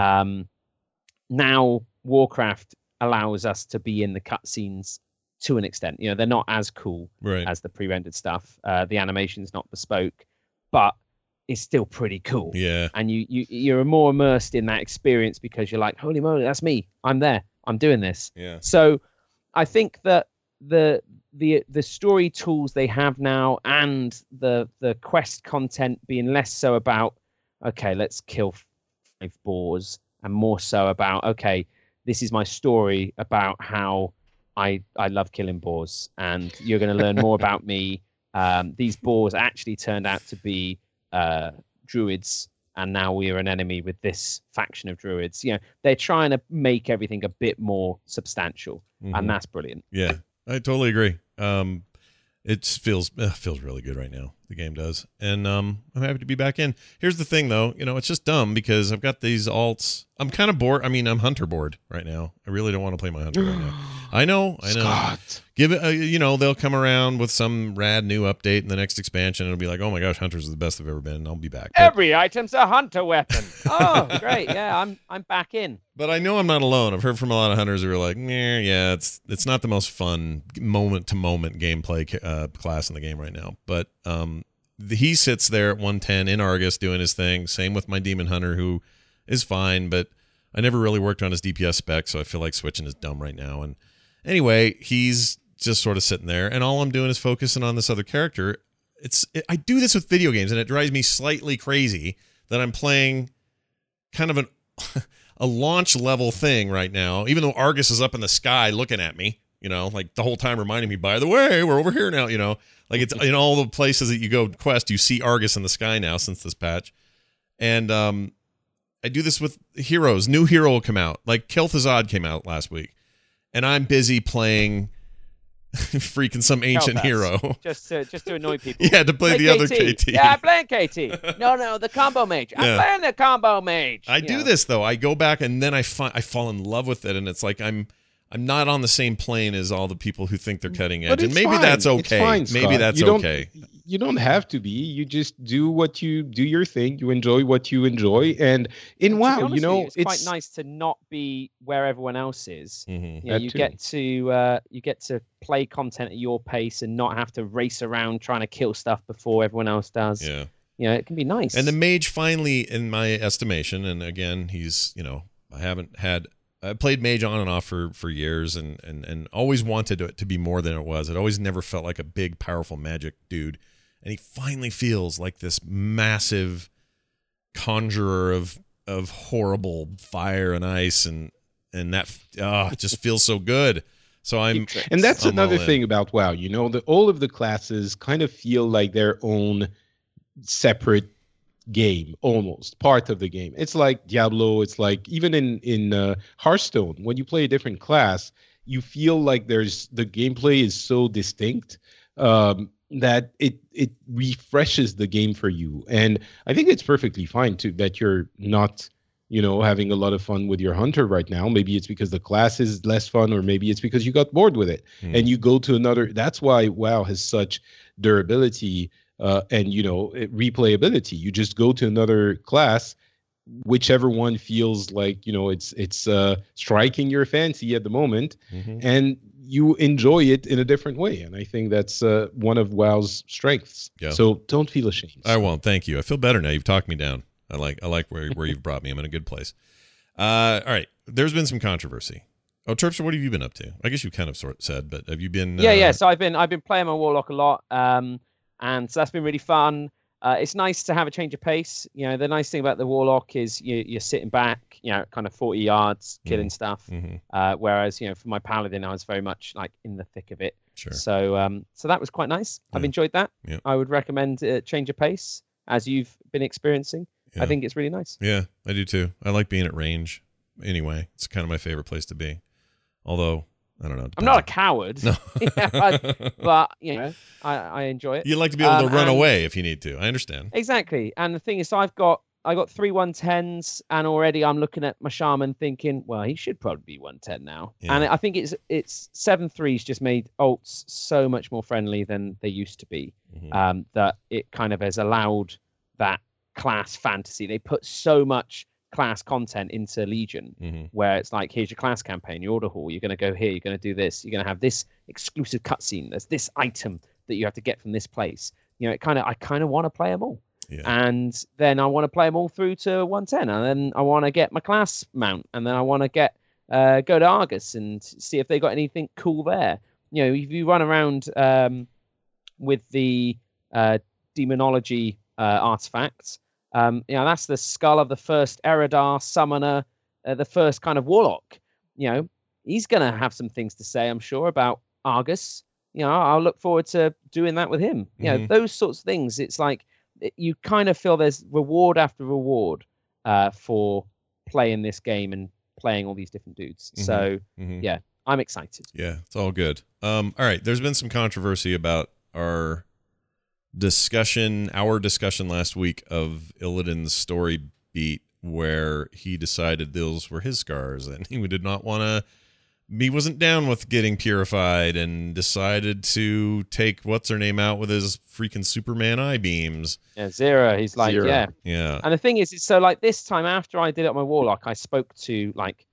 Now Warcraft allows us to be in the cutscenes to an extent. They're not as cool as the pre-rendered stuff. The animation's not bespoke, but it's still pretty cool. Yeah. And you're more immersed in that experience because you're like, holy moly, that's me. I'm there. I'm doing this. Yeah. So I think that the story tools they have now and the quest content being less so about, okay, let's kill 5 boars, and more so about, okay, this is my story about how I love killing boars, and you're going to learn more about me. These boars actually turned out to be druids, and now we are an enemy with this faction of druids. They're trying to make everything a bit more substantial, and that's brilliant. Yeah, I totally agree. It feels really good right now. The game does, and I'm happy to be back in. Here's the thing, though. It's just dumb because I've got these alts. I'm kind of bored. I mean, I'm hunter bored right now. I really don't want to play my hunter right now. I know. Scott. Give it. They'll come around with some rad new update in the next expansion. It'll be like, oh my gosh, hunters are the best they've ever been. And I'll be back. Every item's a hunter weapon. Oh, great! Yeah, I'm back in. But I know I'm not alone. I've heard from a lot of hunters who are like, yeah, it's not the most fun moment to moment gameplay class in the game right now. But he sits there at 110 in Argus doing his thing. Same with my demon hunter, who is fine, but I never really worked on his DPS spec, so I feel like switching is dumb right now. And anyway, he's just sort of sitting there, and all I'm doing is focusing on this other character. I do this with video games, and it drives me slightly crazy that I'm playing kind of a launch level thing right now, even though Argus is up in the sky looking at me, like the whole time reminding me, by the way, we're over here now, like it's in all the places that you go quest, you see Argus in the sky now since this patch. And I do this with heroes. New hero will come out. Like Kel'Thuzad came out last week. And I'm busy playing freaking some ancient hero. Just to annoy people. Yeah, to play the other KT. Yeah, I'm playing KT. No, the combo mage. I'm playing the combo mage. I do this though. I go back and then I fall in love with it, and it's like I'm not on the same plane as all the people who think they're cutting edge, and maybe that's okay. It's fine, maybe that's okay. You don't have to be. You just do your thing. You enjoy what you enjoy, and in WoW, it's quite nice to not be where everyone else is. Mm-hmm. You get to play content at your pace and not have to race around trying to kill stuff before everyone else does. Yeah, it can be nice. And the mage finally, in my estimation, and again, he's I played mage on and off for years and always wanted it to be more than it was. It always never felt like a big, powerful magic dude. And he finally feels like this massive conjurer of horrible fire and ice, and that it just feels so good. So I'm another thing about WoW. All of the classes kind of feel like their own separate game, almost part of the game. It's like Diablo. It's like even in Hearthstone, when you play a different class, you feel like the gameplay is so distinct that it refreshes the game for you. And I think it's perfectly fine too that you're not having a lot of fun with your hunter right now. Maybe it's because the class is less fun, or maybe it's because you got bored with it and you go to another. That's why WoW has such durability and replayability. You just go to another class, whichever one feels like it's striking your fancy at the moment, and you enjoy it in a different way. And I think that's one of WoW's strengths. Yeah. So don't feel ashamed. I won't. Thank you. I feel better now. You've talked me down. I like where you've brought me. I'm in a good place. All right. There's been some controversy. Oh, Terpster, what have you been up to? I guess you kind of said, but have you been? Yeah. So I've been playing my Warlock a lot, and so that's been really fun. It's nice to have a change of pace. The nice thing about the Warlock is you're sitting back, kind of 40 yards, killing stuff. Whereas, for my Paladin, I was very much like in the thick of it. Sure. So that was quite nice. Yeah. I've enjoyed that. Yeah. I would recommend a change of pace as you've been experiencing. Yeah. I think it's really nice. Yeah, I do too. I like being at range. Anyway, it's kind of my favorite place to be. Although, I don't know. I'm not a coward. No. but, I enjoy it. You like to be able to run away if you need to. I understand. Exactly. And the thing is, I got 3 110s, and already I'm looking at my shaman thinking, well, he should probably be 110 now. Yeah. And I think it's 7/3s just made ults so much more friendly than they used to be. That it kind of has allowed that class fantasy. They put so much class content into Legion, where it's like, here's your class campaign, your order hall, you're going to go here, you're going to do this, you're going to have this exclusive cutscene, there's this item that you have to get from this place. I kind of want to play them all. Yeah. And then I want to play them all through to 110, and then I want to get my class mount, and then I want to get go to Argus and see if they got anything cool there. If you run around with the demonology artifacts, that's the skull of the first Eredar summoner, the first kind of warlock. He's gonna have some things to say, I'm sure, about Argus. I'll look forward to doing that with him. Those sorts of things. It's like you kind of feel there's reward after reward for playing this game and playing all these different dudes. So yeah, I'm excited. Yeah, it's all good. All right, there's been some controversy about our discussion last week of Illidan's story beat, where he decided those were his scars and he did not want to. He wasn't down with getting purified and decided to take what's her name out with his freaking Superman eye beams. Yeah, Zera. He's like, Yeah. And the thing is, it's so like this time after I did it on my Warlock, I spoke to like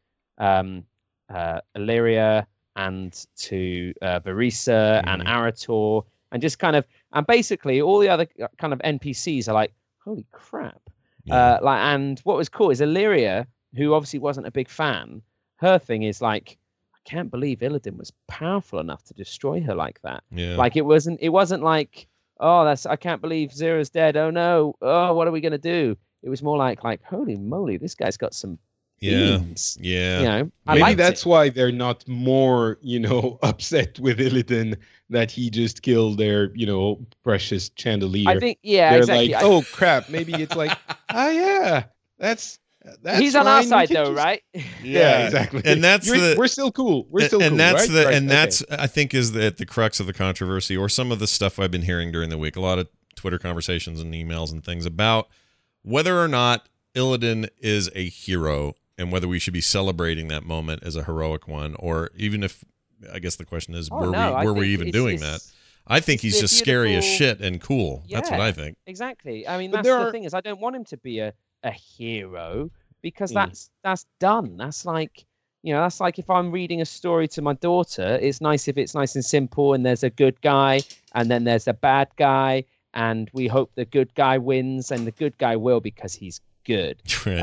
Illyria and to Verisa and Arator, and just kind of, and basically all the other kind of NPCs are like, holy crap. And what was cool is Illyria, who obviously wasn't a big fan, her thing is like, I can't believe Illidan was powerful enough to destroy her like that. Yeah. Like it wasn't like, I can't believe Zera's dead. Oh no. Oh, what are we going to do? It was more like, holy moly, this guy's got some Yeah. beings. Yeah. You know, I Maybe liked that's it. why they're not more, upset with Illidan that he just killed their, precious chandelier. I think, yeah, They're exactly. like, oh crap, maybe it's like, yeah, that's He's on our fine. We side can though, just- right? Yeah, exactly. And that's we're still cool. We're still and cool, that's right? the Right, and okay. that's I think is the crux of the controversy, or some of the stuff I've been hearing during the week. A lot of Twitter conversations and emails and things about whether or not Illidan is a hero and whether we should be celebrating that moment as a heroic one, or even if, I guess the question is, Oh, no, I were we think even it's- doing it's- that? I think it's he's the just scary as beautiful- shit and cool. That's what Yeah. I think. Exactly. I mean, But that's there the are- thing is, I don't want him to be a hero because Mm. that's done. That's like, that's like if I'm reading a story to my daughter, it's nice if it's nice and simple and there's a good guy and then there's a bad guy and we hope the good guy wins and the good guy will because he's good.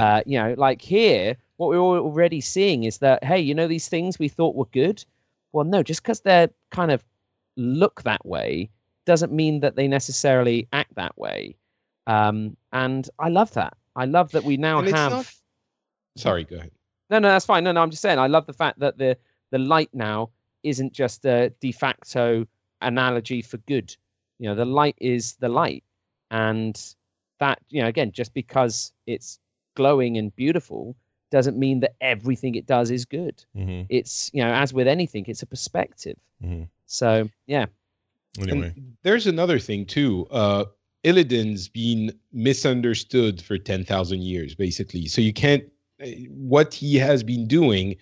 Like here, what we're already seeing is that, hey, these things we thought were good. Well, no, just because they're kind of look that way doesn't mean that they necessarily act that way. And I love that. I love that we now And it's have. not- Sorry, go ahead. No, that's fine. No, I'm just saying. I love the fact that the light now isn't just a de facto analogy for good. The light is the light, and that again, just because it's glowing and beautiful doesn't mean that everything it does is good. Mm-hmm. It's as with anything, it's a perspective. Mm-hmm. So yeah. Anyway, And there's another thing too. Illidan's been misunderstood for 10,000 years, basically. So you can't. What he has been doing,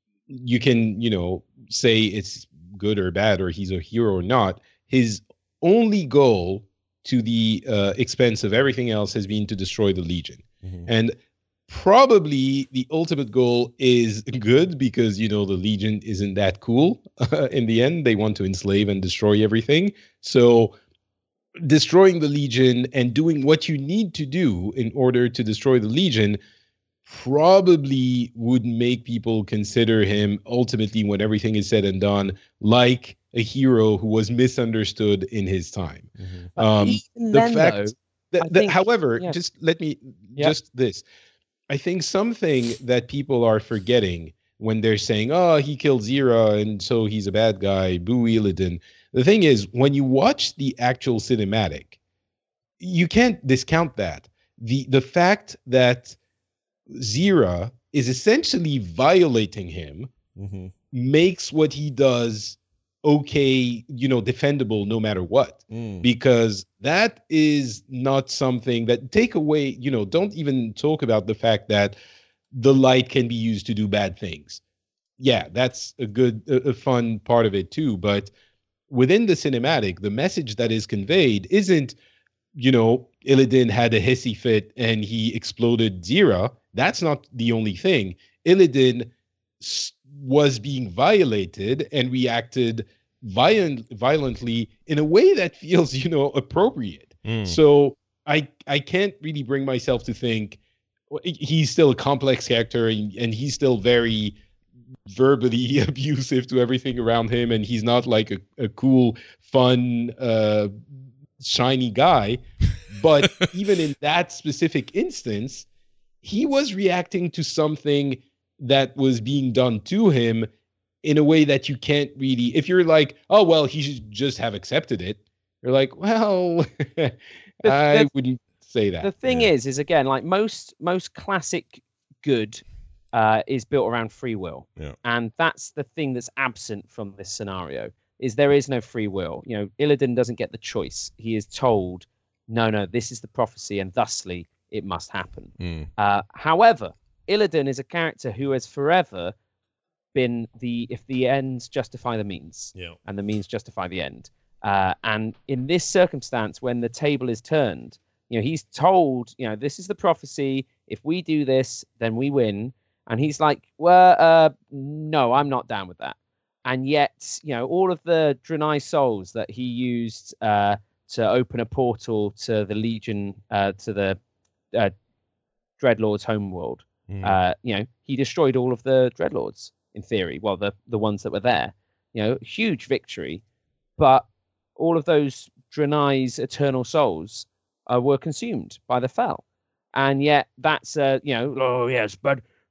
you can say it's good or bad, or he's a hero or not. His only goal, to the expense of everything else, has been to destroy the Legion. mm-hmm. And probably the ultimate goal is good because the Legion isn't that cool. In the end, they want to enslave and destroy everything. So destroying the Legion and doing what you need to do in order to destroy the Legion probably would make people consider him, ultimately, when everything is said and done, like a hero who was misunderstood in his time. Mm-hmm. Even The then, fact though, I think- however, yeah. just let me Yeah. just this. I think something that people are forgetting when they're saying, "Oh, he killed Zira, and so he's a bad guy." Boo Illidan. The thing is, when you watch the actual cinematic, you can't discount that. The fact that Zira is essentially violating him Mm-hmm. makes what he does okay, defendable no matter what. Mm. Because that is not something that take away, don't even talk about the fact that the light can be used to do bad things. Yeah, that's a fun part of it too. But within the cinematic, the message that is conveyed isn't, Illidan had a hissy fit and he exploded Zira. That's not the only thing. Illidan was being violated and reacted violently in a way that feels, appropriate. Mm. So I can't really bring myself to think he's still a complex character and he's still very verbally abusive to everything around him, and he's not like a cool, fun, shiny guy. But even in that specific instance, he was reacting to something that was being done to him in a way that you can't really, if you're like, oh, well, he should just have accepted it. You're like, well, I wouldn't say that. The thing is again, like most classic good is built around free will. Yeah. And that's the thing that's absent from this scenario, is there is no free will. Illidan doesn't get the choice. He is told, no, this is the prophecy, and thusly it must happen. Mm. However, Illidan is a character who has forever been if the ends justify the means, Yeah. and the means justify the end. And in this circumstance, when the table is turned, he's told, this is the prophecy. If we do this, then we win. And he's like, well, no, I'm not down with that. And yet, all of the Draenei souls that he used to open a portal to the Legion, to the Dreadlord's homeworld, Mm. he destroyed all of the Dreadlords, in theory. Well, the ones that were there. Huge victory. But all of those Draenei's eternal souls were consumed by the Fel. And yet that's, oh, yes, but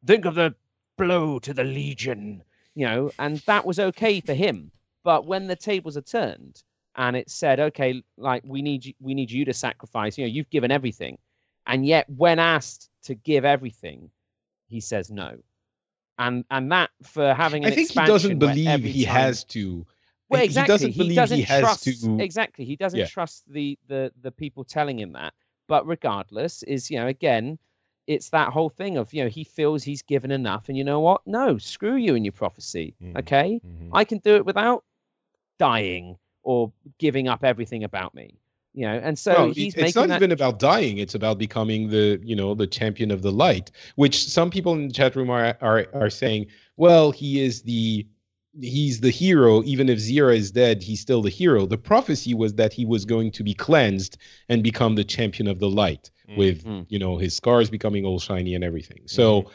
think of the blow to the Legion, and that was okay for him. But when the tables are turned and it said, okay, like we need you to sacrifice, you've given everything. And yet when asked to give everything, he says no. And that for having an I think he expansion doesn't where believe every he time- has to. Well, exactly. He doesn't believe he has trust, to. Exactly. He doesn't trust the people telling him that. But regardless, is again, it's that whole thing of he feels he's given enough, and you know what? No, screw you and your prophecy. Okay, I can do it without dying or giving up everything about me. And so it's not even about dying. It's about becoming the the champion of the light, which some people in the chat room are saying, well, he's the hero. Even if Zira is dead, he's still the hero. The prophecy was that he was going to be cleansed and become the champion of the light with his scars becoming all shiny and everything. So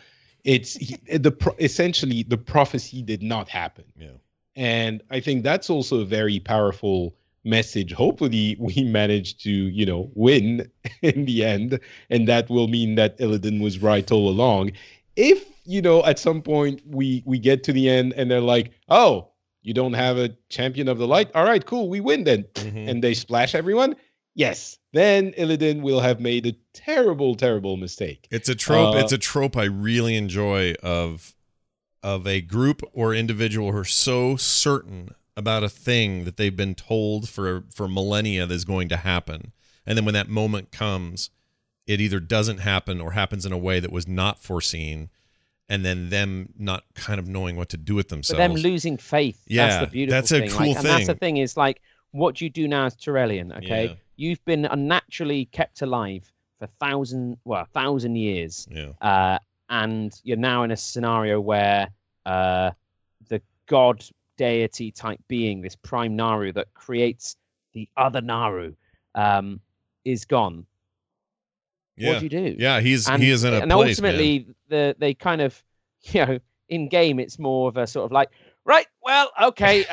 essentially the prophecy did not happen. Yeah. And I think that's also a very powerful message. Hopefully we manage to win in the end, and that will mean that Illidan was right all along. If at some point we get to the end and they're like, oh, you don't have a champion of the light, all right, cool, we win then, and they splash everyone, yes, then Illidan will have made a terrible mistake. It's a trope. It's a trope I really enjoy of a group or individual who are so certain about a thing that they've been told for millennia that is going to happen, and then when that moment comes, it either doesn't happen or happens in a way that was not foreseen, and then them not kind of knowing what to do with themselves. But them losing faith. Yeah, that's the beautiful that's a thing. cool And that's the thing. thing is like, what do you do now as Tyrellian? Okay, Yeah. you've been unnaturally kept alive for 1,000 years. Yeah. And you're now in a scenario where the god deity type being, this prime Naru that creates the other Naru, is gone. Yeah. What do you do? Yeah, he is in a and place, ultimately they kind of in game it's more of a sort of like, right, well, okay,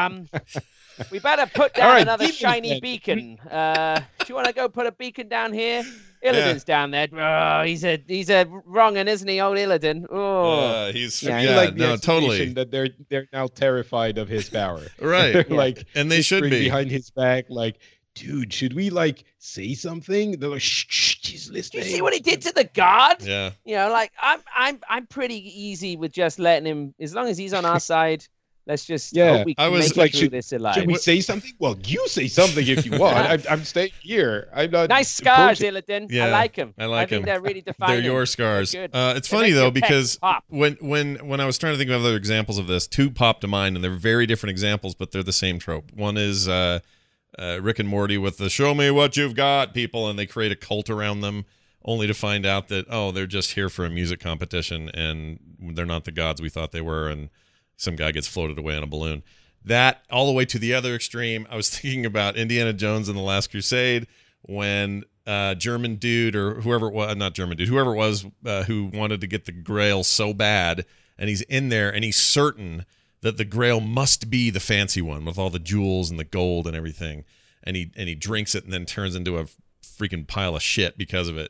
we better put down right, another demons shiny then. beacon. Do you want to go put a beacon down here? Illidan's down there. Oh, he's a wrong un, isn't he, old Illidan? Oh, he's Yeah, I yeah, feel like the no, explanation totally that they're now terrified of his power. right, They're Yeah. like, and they should whispering be. behind his back, like, dude, should we like say something? They're like, shh, he's do listening. you see what he did to the guard? Yeah, Like I'm pretty easy with just letting him, as long as he's on our side. Let's just Yeah, hope we I can was make like, it through should- this Should alive. we say something? Well, you say something if you want. I'm staying here. I'm not. Nice scars, approaching- Illidan. Yeah, I like him. I like think 'em. they're really defining. they're your scars. good. It's They funny make though your pecs because pop. when I was trying to think of other examples of this, two popped to mind, and they're very different examples, but they're the same trope. One is Rick and Morty with the "show me what you've got" people, and they create a cult around them, only to find out that they're just here for a music competition, and they're not the gods we thought they were, and some guy gets floated away on a balloon. That all the way to the other extreme. I was thinking about Indiana Jones and the Last Crusade when German dude or whoever it was, not German dude, whoever it was who wanted to get the Grail so bad, and he's in there and he's certain that the Grail must be the fancy one with all the jewels and the gold and everything, and he drinks it and then turns into a freaking pile of shit because of it.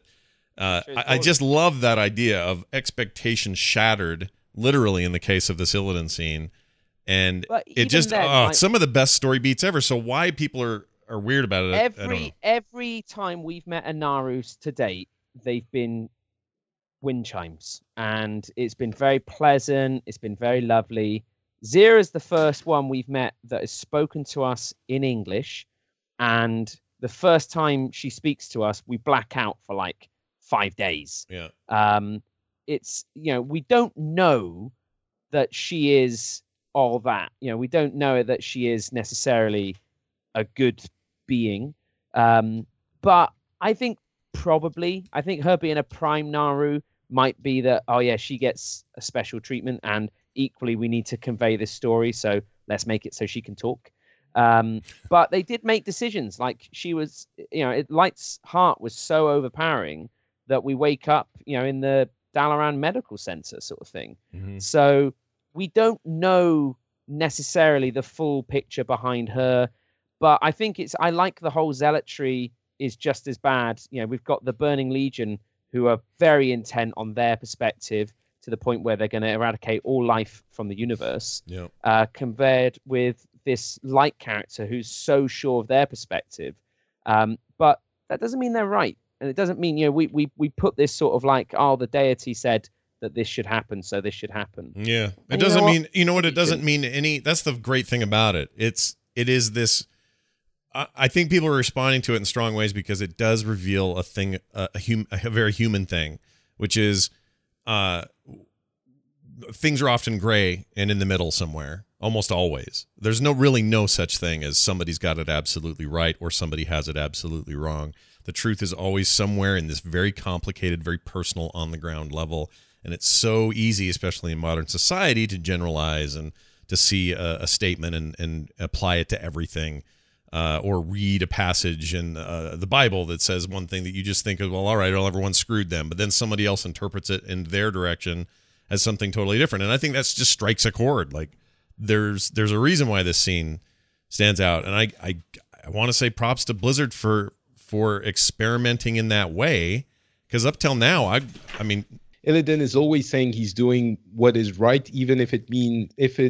I just love that idea of expectation shattered, literally in the case of this Illidan scene. And But it even just then, like- some of the best story beats ever. So why people are weird about it, I don't know. Every time we've met a Narus to date, they've been wind chimes, and it's been very pleasant. It's been very lovely. Zira's the first one we've met that has spoken to us in English, and the first time she speaks to us, we black out for like 5 days. Yeah. It's we don't know that she is all that. We don't know that she is necessarily a good being. But I think her being a prime Naru might be that, oh yeah, she gets a special treatment, and equally we need to convey this story, so let's make it so she can talk. But they did make decisions. Like she was, Light's heart was so overpowering that we wake up, in the Dalaran Medical Center sort of thing. Mhm. So we don't know necessarily the full picture behind her, but I think I like the whole zealotry is just as bad. We've got the Burning Legion who are very intent on their perspective to the point where they're going to eradicate all life from the universe, Yeah. compared with this light character who's so sure of their perspective. But that doesn't mean they're right. And it doesn't mean, we put this sort of like, oh, the deity said that this should happen, so this should happen. Yeah. It And doesn't what? mean, it doesn't mean any, that's the great thing about it. It is this, I think people are responding to it in strong ways because it does reveal a thing, a very human thing, which is, things are often gray and in the middle somewhere, almost always. There's really no such thing as somebody's got it absolutely right or somebody has it absolutely wrong. The truth is always somewhere in this very complicated, very personal, on the ground level. And it's so easy, especially in modern society, to generalize and to see a statement and apply it to everything, or read a passage in the Bible that says one thing that you just think of, well, all right, everyone's screwed them. But then somebody else interprets it in their direction as something totally different. And I think that's just strikes a chord. Like there's a reason why this scene stands out. And I want to say props to Blizzard for experimenting in that way. Because up till now, I mean, Illidan is always saying he's doing what is right, even if that means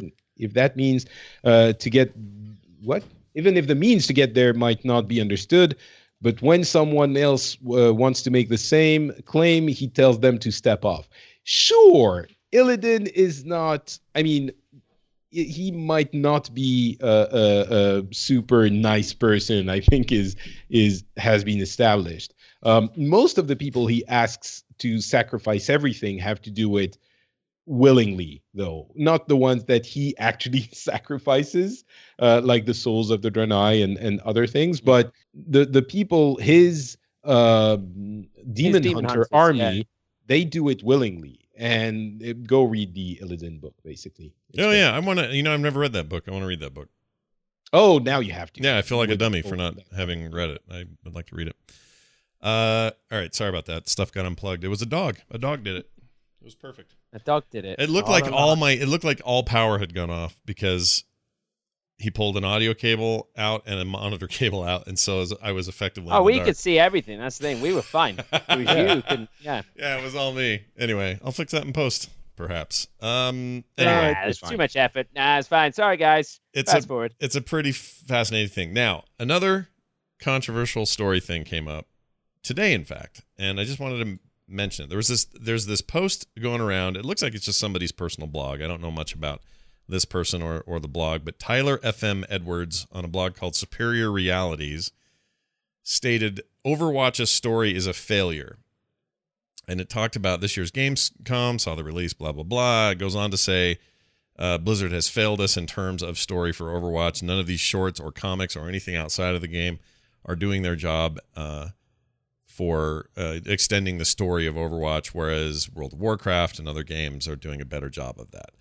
to get what, even if the means to get there might not be understood. But when someone else wants to make the same claim, he tells them to step off. Sure, Illidan is not. I mean, he might not be a super nice person. I think has been established. Most of the people he asks to sacrifice everything have to do it willingly, though, not the ones that he actually sacrifices, like the souls of the Draenei and other things, but the people, his demon hunter hunters, army, they do it willingly. And go read the Illidan book, basically. yeah, I want to. I've never read that book. I want to read that book. Oh, now you have to. Yeah, I feel like a dummy for not having read it. I would like to read it. All right, sorry about that. Stuff got unplugged. It was a dog. A dog did it. It was perfect. A dog did it. It looked like all power had gone off because he pulled an audio cable out and a monitor cable out, and so I was effectively. Oh, we could see everything. That's the thing. We were fine. It was you. Yeah. Yeah, it was all me. Anyway, I'll fix that in post, perhaps. Anyway, it's too much effort. Nah, it's fine. Sorry, guys. Fast forward. It's a pretty fascinating thing. Now, another controversial story thing came up today, in fact, and I just wanted to mention it. There's this post going around. It looks like it's just somebody's personal blog. I don't know much about this person or the blog, but Tyler FM Edwards on a blog called Superior Realities stated Overwatch's story is a failure. And it talked about this year's Gamescom, saw the release, blah, blah, blah. It goes on to say Blizzard has failed us in terms of story for Overwatch. None of these shorts or comics or anything outside of the game are doing their job for extending the story of Overwatch, whereas World of Warcraft and other games are doing a better job of that.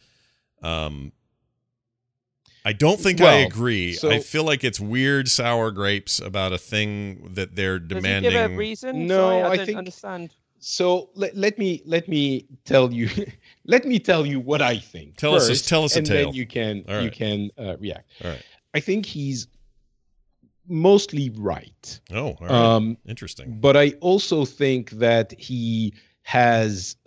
I don't think I agree. So, I feel like it's weird sour grapes about a thing that they're demanding. Does he give a reason? No, Sorry, I don't think understand. So let me tell you let me tell you what I think. Tell us a and tale. then you can react. All right. I think he's mostly right. Oh, all right. Interesting. But I also think that he has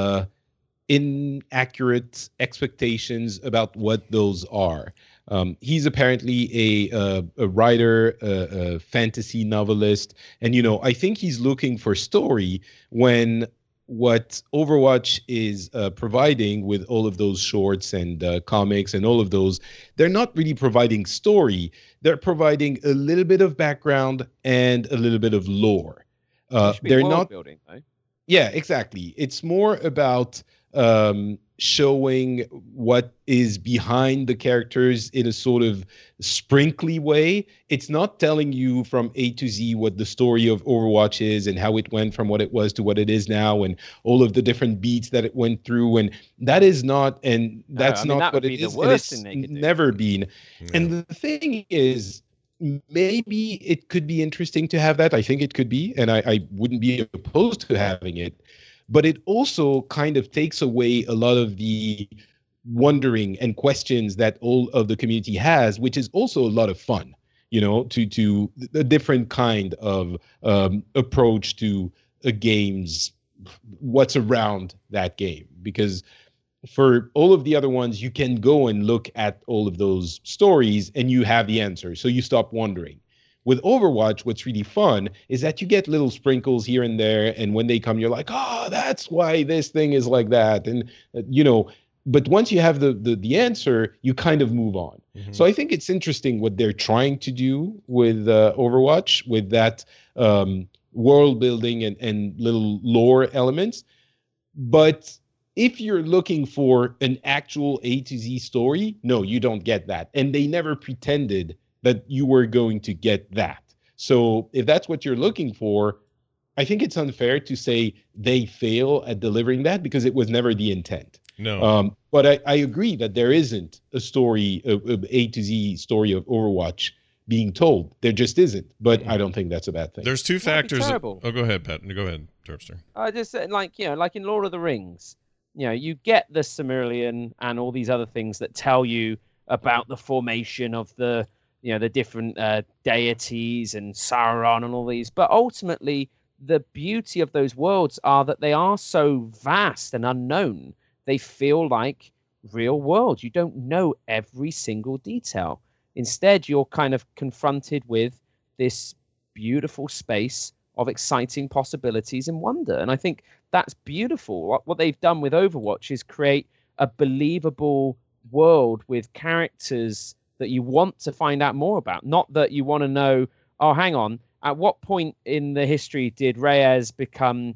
inaccurate expectations about what those are. He's apparently a writer, a fantasy novelist, and I think he's looking for story when what Overwatch is providing with all of those shorts and comics and all of those, they're not really providing story. They're providing a little bit of background and a little bit of lore. They're not building, right? Yeah, exactly. It's more about showing what is behind the characters in a sort of sprinkly way. It's not telling you from A to Z what the story of Overwatch is and how it went from what it was to what it is now and all of the different beats that it went through. And that is not, and that's not what it is. And it's never been. Yeah. And the thing is, maybe it could be interesting to have that. I think it could be, and I wouldn't be opposed to having it. But it also kind of takes away a lot of the wondering and questions that all of the community has, which is also a lot of fun, to a different kind of approach to a game's what's around that game, because for all of the other ones, you can go and look at all of those stories and you have the answer. So you stop wondering. With Overwatch, what's really fun is that you get little sprinkles here and there. And when they come, you're like, oh, that's why this thing is like that. And, but once you have the answer, you kind of move on. Mm-hmm. So I think it's interesting what they're trying to do with Overwatch, with that world building and little lore elements. But if you're looking for an actual A to Z story, no, you don't get that. And they never pretended that you were going to get that. So if that's what you're looking for, I think it's unfair to say they fail at delivering that, because it was never the intent. No. But I agree that there isn't a story, a A to Z story of Overwatch being told. There just isn't. But I don't think that's a bad thing. There's two factors. Go ahead, Pat. Go ahead, Terpster. I just said, like in Lord of the Rings, you get the Silmarillion and all these other things that tell you about the formation of the different deities and Sauron and all these. But ultimately, the beauty of those worlds are that they are so vast and unknown. They feel like real worlds. You don't know every single detail. Instead, you're kind of confronted with this beautiful space of exciting possibilities and wonder. And I think that's beautiful. What they've done with Overwatch is create a believable world with characters that you want to find out more about. Not that you want to know, oh, hang on, at what point in the history did Reyes become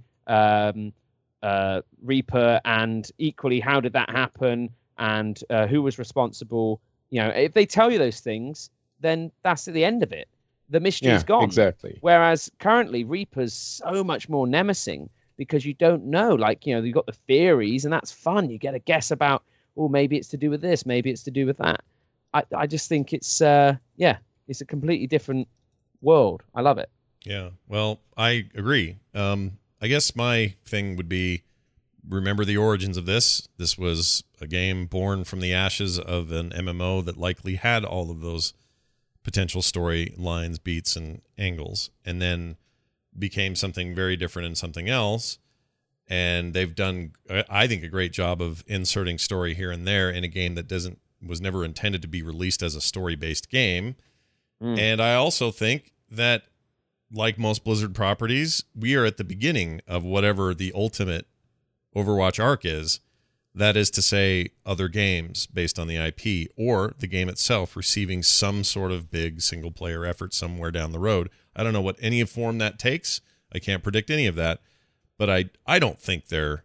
Reaper, and equally, how did that happen, and who was responsible? If they tell you those things, then that's at the end of it. The mystery is gone. Exactly. Whereas currently, Reaper's so much more nemesing, because you don't know. You've got the theories, and that's fun. You get a guess about, maybe it's to do with this, maybe it's to do with that. I just think it's it's a completely different world. I love it. Yeah. Well, I agree. I guess my thing would be, remember the origins of this. This was a game born from the ashes of an MMO that likely had all of those potential storylines, beats, and angles, and then became something very different and something else. And they've done, I think, a great job of inserting story here and there in a game that was never intended to be released as a story-based game. And I also think that, like most Blizzard properties, we are at the beginning of whatever the ultimate Overwatch arc is. That is to say, other games based on the IP, or the game itself receiving some sort of big single-player effort somewhere down the road. I don't know what any form that takes. I can't predict any of that. But I don't think they're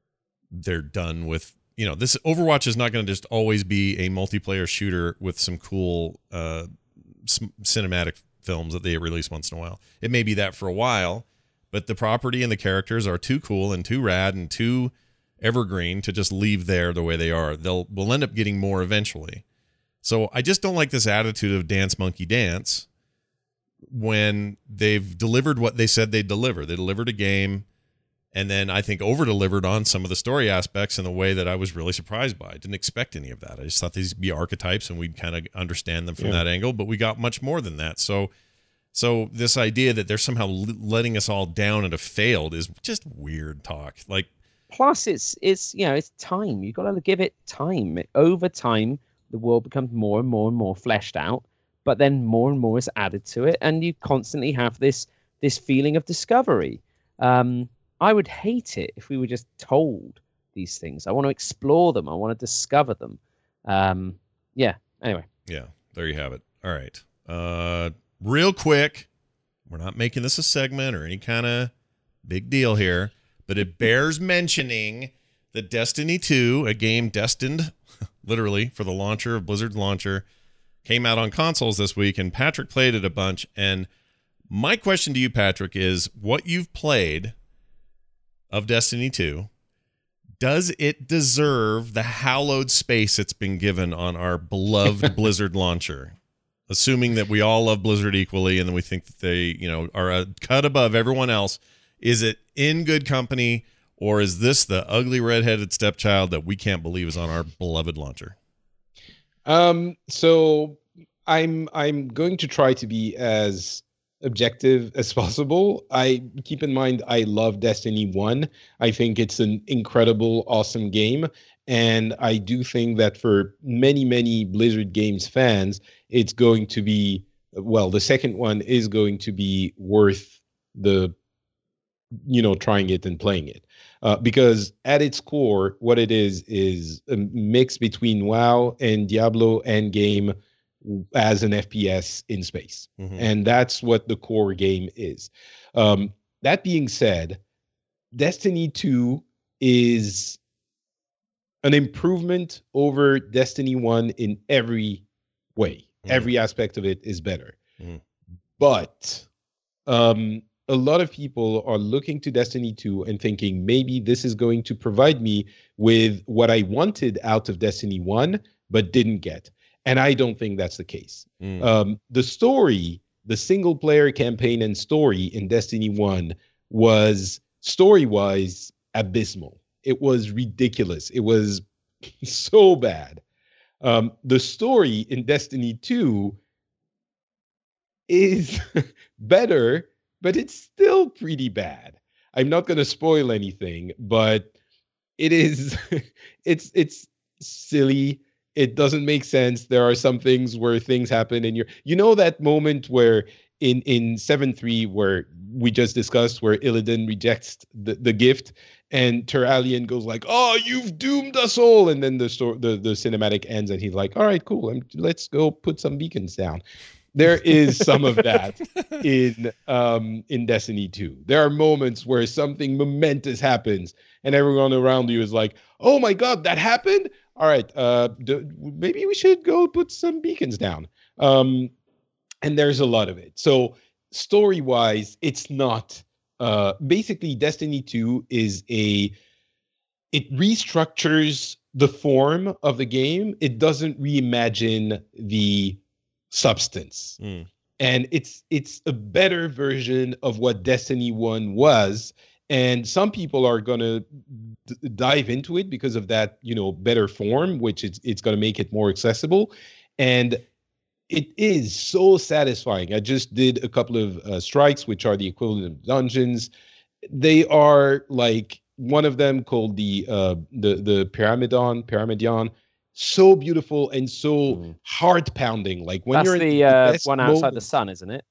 done with, this Overwatch is not going to just always be a multiplayer shooter with some cool cinematic films that they release once in a while. It may be that for a while, but the property and the characters are too cool and too rad and too evergreen to just leave there the way they are. We'll end up getting more eventually. So I just don't like this attitude of dance monkey dance when they've delivered what they said they'd deliver. They delivered a game, and then I think over-delivered on some of the story aspects in a way that I was really surprised by. I didn't expect any of that. I just thought these would be archetypes and we'd kind of understand them from that angle, but we got much more than that. So this idea that they're somehow letting us all down and have failed is just weird talk. Plus, it's time. You've got to give it time. Over time, the world becomes more and more and more fleshed out, but then more and more is added to it, and you constantly have this feeling of discovery. I would hate it if we were just told these things. I want to explore them. I want to discover them. Anyway. Yeah, there you have it. All right. Real quick, we're not making this a segment or any kind of big deal here, but it bears mentioning that Destiny 2, a game destined literally for the launcher of Blizzard's launcher, came out on consoles this week, and Patrick played it a bunch. And my question to you, Patrick, is what you've played of Destiny 2, does it deserve the hallowed space it's been given on our beloved Blizzard launcher? Assuming that we all love Blizzard equally and then we think that they, are a cut above everyone else, is it in good company, or is this the ugly redheaded stepchild that we can't believe is on our beloved launcher? So I'm going to try to be as objective as possible. I keep in mind I love Destiny 1. I think it's an incredible, awesome game. And I do think that for many, many Blizzard Games fans, it's going to be, well, the second one is going to be worth the, trying it and playing it. Because at its core, what it is a mix between WoW and Diablo Endgame as an FPS in space. Mhm. And that's what the core game is. That being said, Destiny 2 is an improvement over Destiny 1 in every way. Mhm. Every aspect of it is better. Mhm. But a lot of people are looking to Destiny 2 and thinking maybe this is going to provide me with what I wanted out of Destiny 1, but didn't get. And I don't think that's the case. The story, the single player campaign and story in Destiny 1 was story-wise abysmal. It was ridiculous. It was so bad. The story in Destiny 2 is better, but it's still pretty bad. I'm not going to spoil anything, but it is it's silly. It doesn't make sense. There are some things where things happen and that moment where in 7.3 where we just discussed where Illidan rejects the gift and Turalyon goes like, "Oh, you've doomed us all," and then the cinematic ends and he's like, "All right, cool. Let's go put some beacons down." There is some of that in Destiny 2. There are moments where something momentous happens and everyone around you is like, "Oh my God, that happened? All right, maybe we should go put some beacons down." And there's a lot of it. So story-wise, it's not. Basically, Destiny 2 it restructures the form of the game. It doesn't reimagine the substance. And it's a better version of what Destiny 1 was. And some people are going to dive into it because of that, better form, which it's going to make it more accessible. And it is so satisfying. I just did a couple of strikes, which are the equivalent of dungeons. They are like one of them called the Pyramidion. So beautiful and so heart pounding. Like when That's you're in the best one outside moment. the sun, isn't it?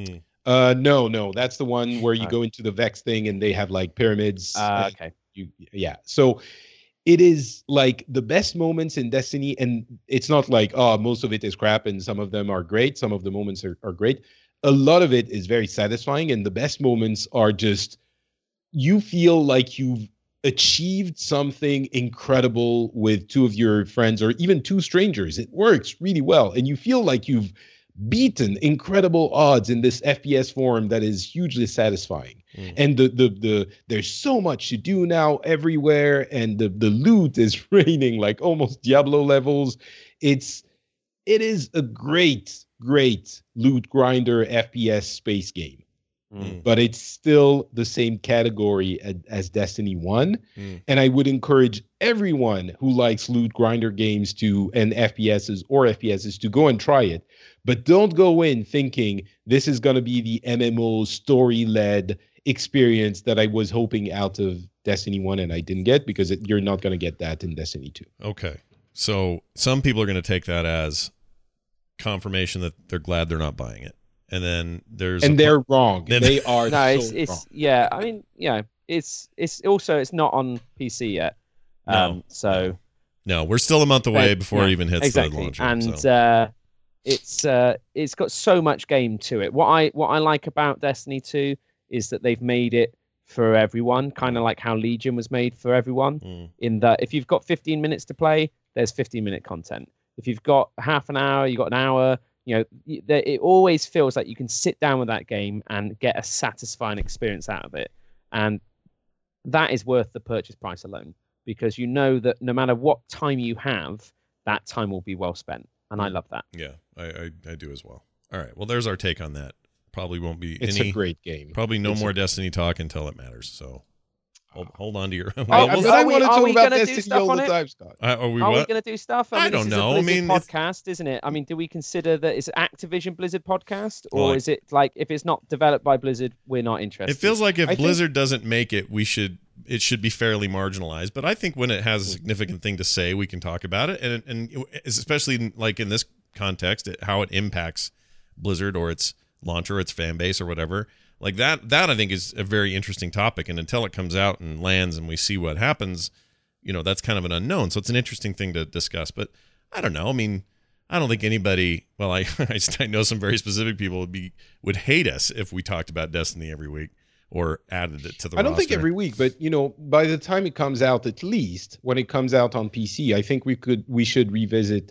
No, that's the one where you go into the Vex thing and they have like pyramids. Okay. So it is like the best moments in Destiny, and it's not like, oh, most of it is crap and some of them are great. Some of the moments are great. A lot of it is very satisfying, and the best moments are just you feel like you've achieved something incredible with two of your friends or even two strangers. It works really well, and you feel like you've beaten incredible odds in this FPS form that is hugely satisfying. And the there's so much to do now everywhere, and the loot is raining like almost Diablo levels. It is a great loot grinder FPS space game. But it's still the same category as Destiny 1. And I would encourage everyone who likes loot grinder games and FPSs to go and try it. But don't go in thinking this is going to be the MMO story-led experience that I was hoping out of Destiny 1 and I didn't get, because you're not going to get that in Destiny 2. Okay. So some people are going to take that as confirmation that they're glad they're not buying it. And then they're wrong. They are no, so it's wrong. yeah. I mean, it's also it's not on PC yet. No, we're still a month away before it even hits exactly. the launcher. And it's got so much game to it. What I like about Destiny 2 is that they've made it for everyone, kind of like how Legion was made for everyone. In that, if you've got 15 minutes to play, there's 15-minute content. If you've got half an hour, you've got an hour. It always feels like you can sit down with that game and get a satisfying experience out of it. And that is worth the purchase price alone, because you know that no matter what time you have, that time will be well spent. And I love that. Yeah, I do as well. All right. Well, there's our take on that. Probably won't be It's a great game. Probably no more Destiny talk until it matters. So Hold on to your. But Well, I Are want to talk we about gonna do Destiny stuff all on the it? time, Scott. are we Are we what? going to do stuff? I mean, don't this is know. a I Blizzard mean, it's- podcast, isn't it? I mean, do we consider that it's Activision Blizzard podcast, or Well, is it like if it's not developed by Blizzard, we're not interested? It feels like if I think- Blizzard doesn't make it, it should be fairly marginalized. But I think when it has a significant thing to say, we can talk about it, and especially like in this context, how it impacts Blizzard or its launcher, its fan base, or whatever. Like that I think is a very interesting topic. And until it comes out and lands and we see what happens, that's kind of an unknown. So it's an interesting thing to discuss. But I don't know. I mean, I don't think anybody. Well, I know some very specific people would hate us if we talked about Destiny every week or added it to the. I don't think roster. every week, but by the time it comes out, at least when it comes out on PC, I think we should revisit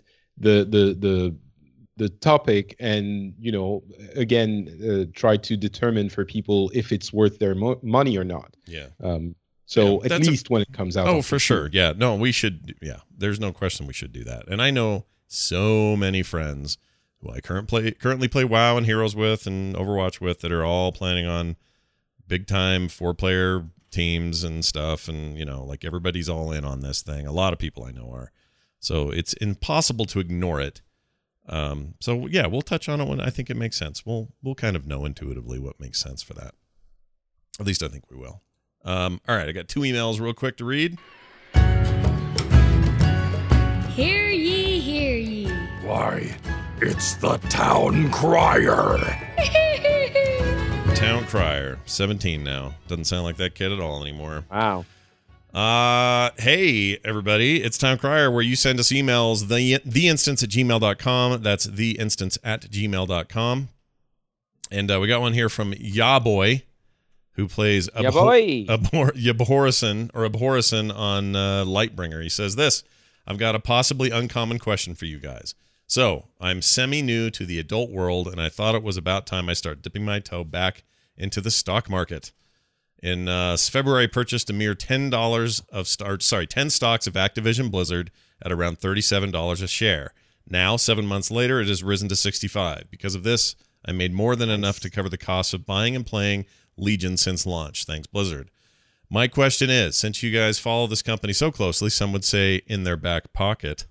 the topic and again try to determine for people if it's worth their money or not. Yeah. So Yeah, at least when it comes out. Oh, on for PC. sure. Yeah. No, we should. Yeah. There's no question we should do that. And I know so many friends who I currently play WoW and Heroes with and Overwatch with that are all planning on big time 4-player teams and stuff. And, like everybody's all in on this thing. A lot of people I know are. So it's impossible to ignore it. So yeah, we'll touch on it when I think it makes sense. We'll kind of know intuitively what makes sense for that. At least I think we will. All right, I got 2 emails real quick to read. Hear ye, hear ye. Why, it's the town crier. Town Crier, 17 now. Doesn't sound like that kid at all anymore. Wow. Hey, everybody. It's Town Crier, where you send us emails, theinstance@gmail.com. That's theinstance@gmail.com. And we got one here from Yaboy, who plays Abhorison on Lightbringer. He says this: I've got a possibly uncommon question for you guys. So, I'm semi-new to the adult world, and I thought it was about time I start dipping my toe back into the stock market. In February, I purchased a mere $10 10 stocks of Activision Blizzard at around $37 a share. Now, 7 months later, it has risen to $65. Because of this, I made more than enough to cover the cost of buying and playing Legion since launch. Thanks, Blizzard. My question is, since you guys follow this company so closely, some would say in their back pocket.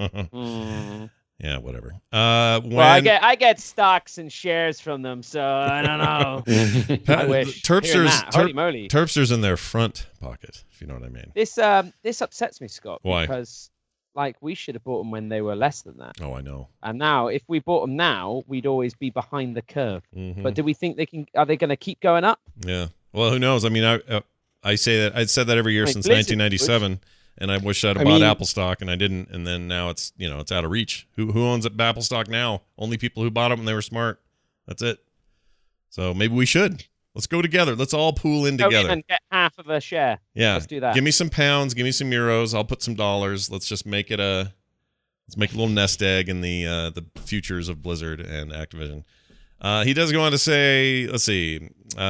Yeah, whatever. Well, I get stocks and shares from them, so I don't know. I wish. Terpster's moly. Terpster's in their front pocket, if you know what I mean. This upsets me, Scott. Why? Because we should have bought them when they were less than that. Oh, I know. And now, if we bought them now, we'd always be behind the curve. Mhm. But do we think are they going to keep going up? Yeah. Well, who knows? I mean, I say that I'd said that every year since Blizzard 1997, and I wish I'd have bought Apple stock, and I didn't. And then now it's it's out of reach. Who owns Apple stock now? Only people who bought it when they were smart. That's it. So maybe we should. Let's go together. Let's all pool in Go together. in and get half of a share. Yeah. Let's do that. Give me some pounds. Give me some euros. I'll put some dollars. Let's just make it let's make a little nest egg in the futures of Blizzard and Activision. He does go on to say, let's see,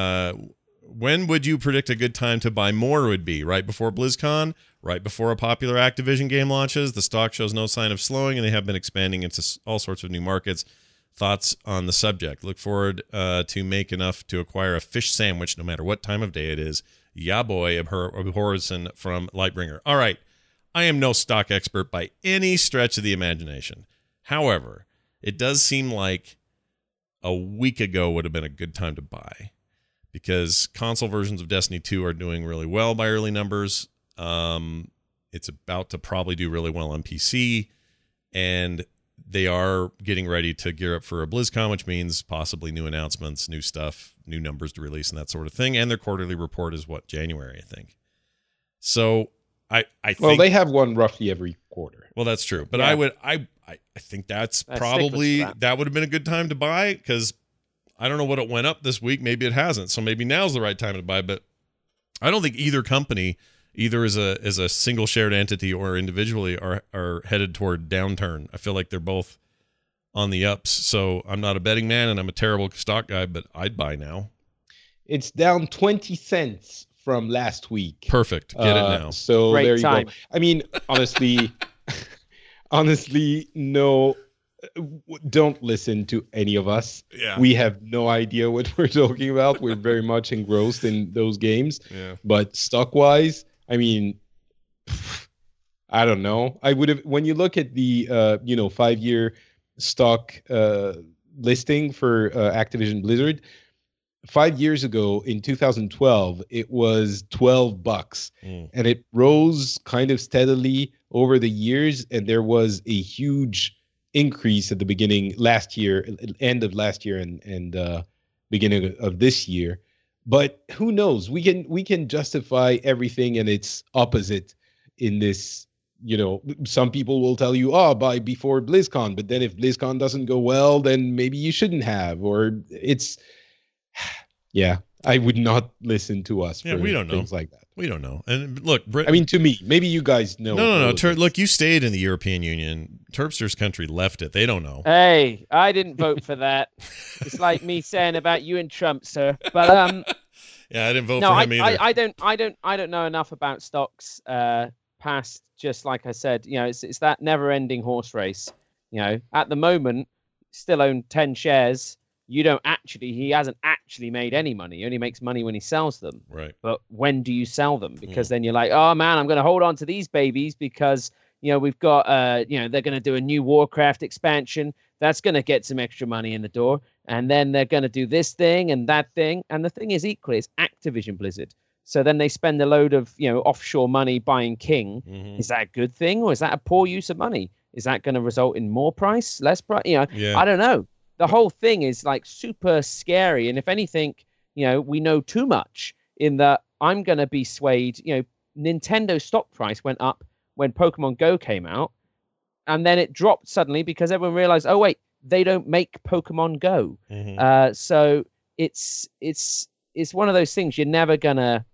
when would you predict a good time to buy more would be? Right before BlizzCon? Right before a popular Activision game launches? The stock shows no sign of slowing, and they have been expanding into all sorts of new markets. Thoughts on the subject? Look forward to make enough to acquire a fish sandwich no matter what time of day it is. Yeah, boy, Horizon from Lightbringer. All right. I am no stock expert by any stretch of the imagination. However, it does seem like a week ago would have been a good time to buy because console versions of Destiny 2 are doing really well by early numbers. It's about to probably do really well on PC, and they are getting ready to gear up for a BlizzCon, which means possibly new announcements, new stuff, new numbers to release, and that sort of thing. And their quarterly report is January, I think. So I think they have one roughly every quarter. Well, that's true, but Yeah. I think that's Stick with probably that. that would have been a good time to buy because I don't know what it went up this week. Maybe it hasn't, so maybe now's the right time to buy. But I don't think either company, either as a single shared entity or individually, are headed toward downturn. I feel like they're both on the ups. So I'm not a betting man, and I'm a terrible stock guy, but I'd buy now. It's down 20 cents from last week. Perfect. Get it now. So Great there you time. go. I mean, honestly, no Don't listen to any of us. Yeah. We have no idea what we're talking about. We're very much engrossed in those games. Yeah. But stock wise, I mean, I don't know. I would have, when you look at the 5-year stock listing for Activision Blizzard, 5 years ago in 2012, it was $12, and it rose kind of steadily over the years, and there was a huge increase at the beginning last year, end of last year, and beginning of this year. But who knows? We can justify everything and its opposite in this. Some people will tell you, "Oh, buy before BlizzCon," but then if BlizzCon doesn't go well, then maybe you shouldn't have. Or it's, yeah, I would not listen to us. Yeah, for we don't know things like that. We don't know. And look, I mean, to me, maybe you guys know. No. Look, you stayed in the European Union. Terpster's country left it. They don't know. Hey, I didn't vote for that. It's like me saying about you and Trump, sir. But yeah, I didn't vote no, for him either. I don't know enough about stocks. Past, just like I said, it's that never-ending horse race. At the moment, still own 10 shares. He hasn't actually made any money. He only makes money when he sells them. Right. But when do you sell them? Because then you're like, oh man, I'm going to hold on to these babies because, we've got, they're going to do a new Warcraft expansion. That's going to get some extra money in the door. And then they're going to do this thing and that thing. And the thing is equally, it's Activision Blizzard. So then they spend a load of, offshore money buying King. Mm-hmm. Is that a good thing or is that a poor use of money? Is that going to result in more price, less price? Yeah. I don't know. The whole thing is like super scary. And if anything, we know too much in that I'm going to be swayed. Nintendo stock price went up when Pokemon Go came out. And then it dropped suddenly because everyone realized, oh, wait, they don't make Pokemon Go. Mm-hmm. So it's one of those things you're never gonna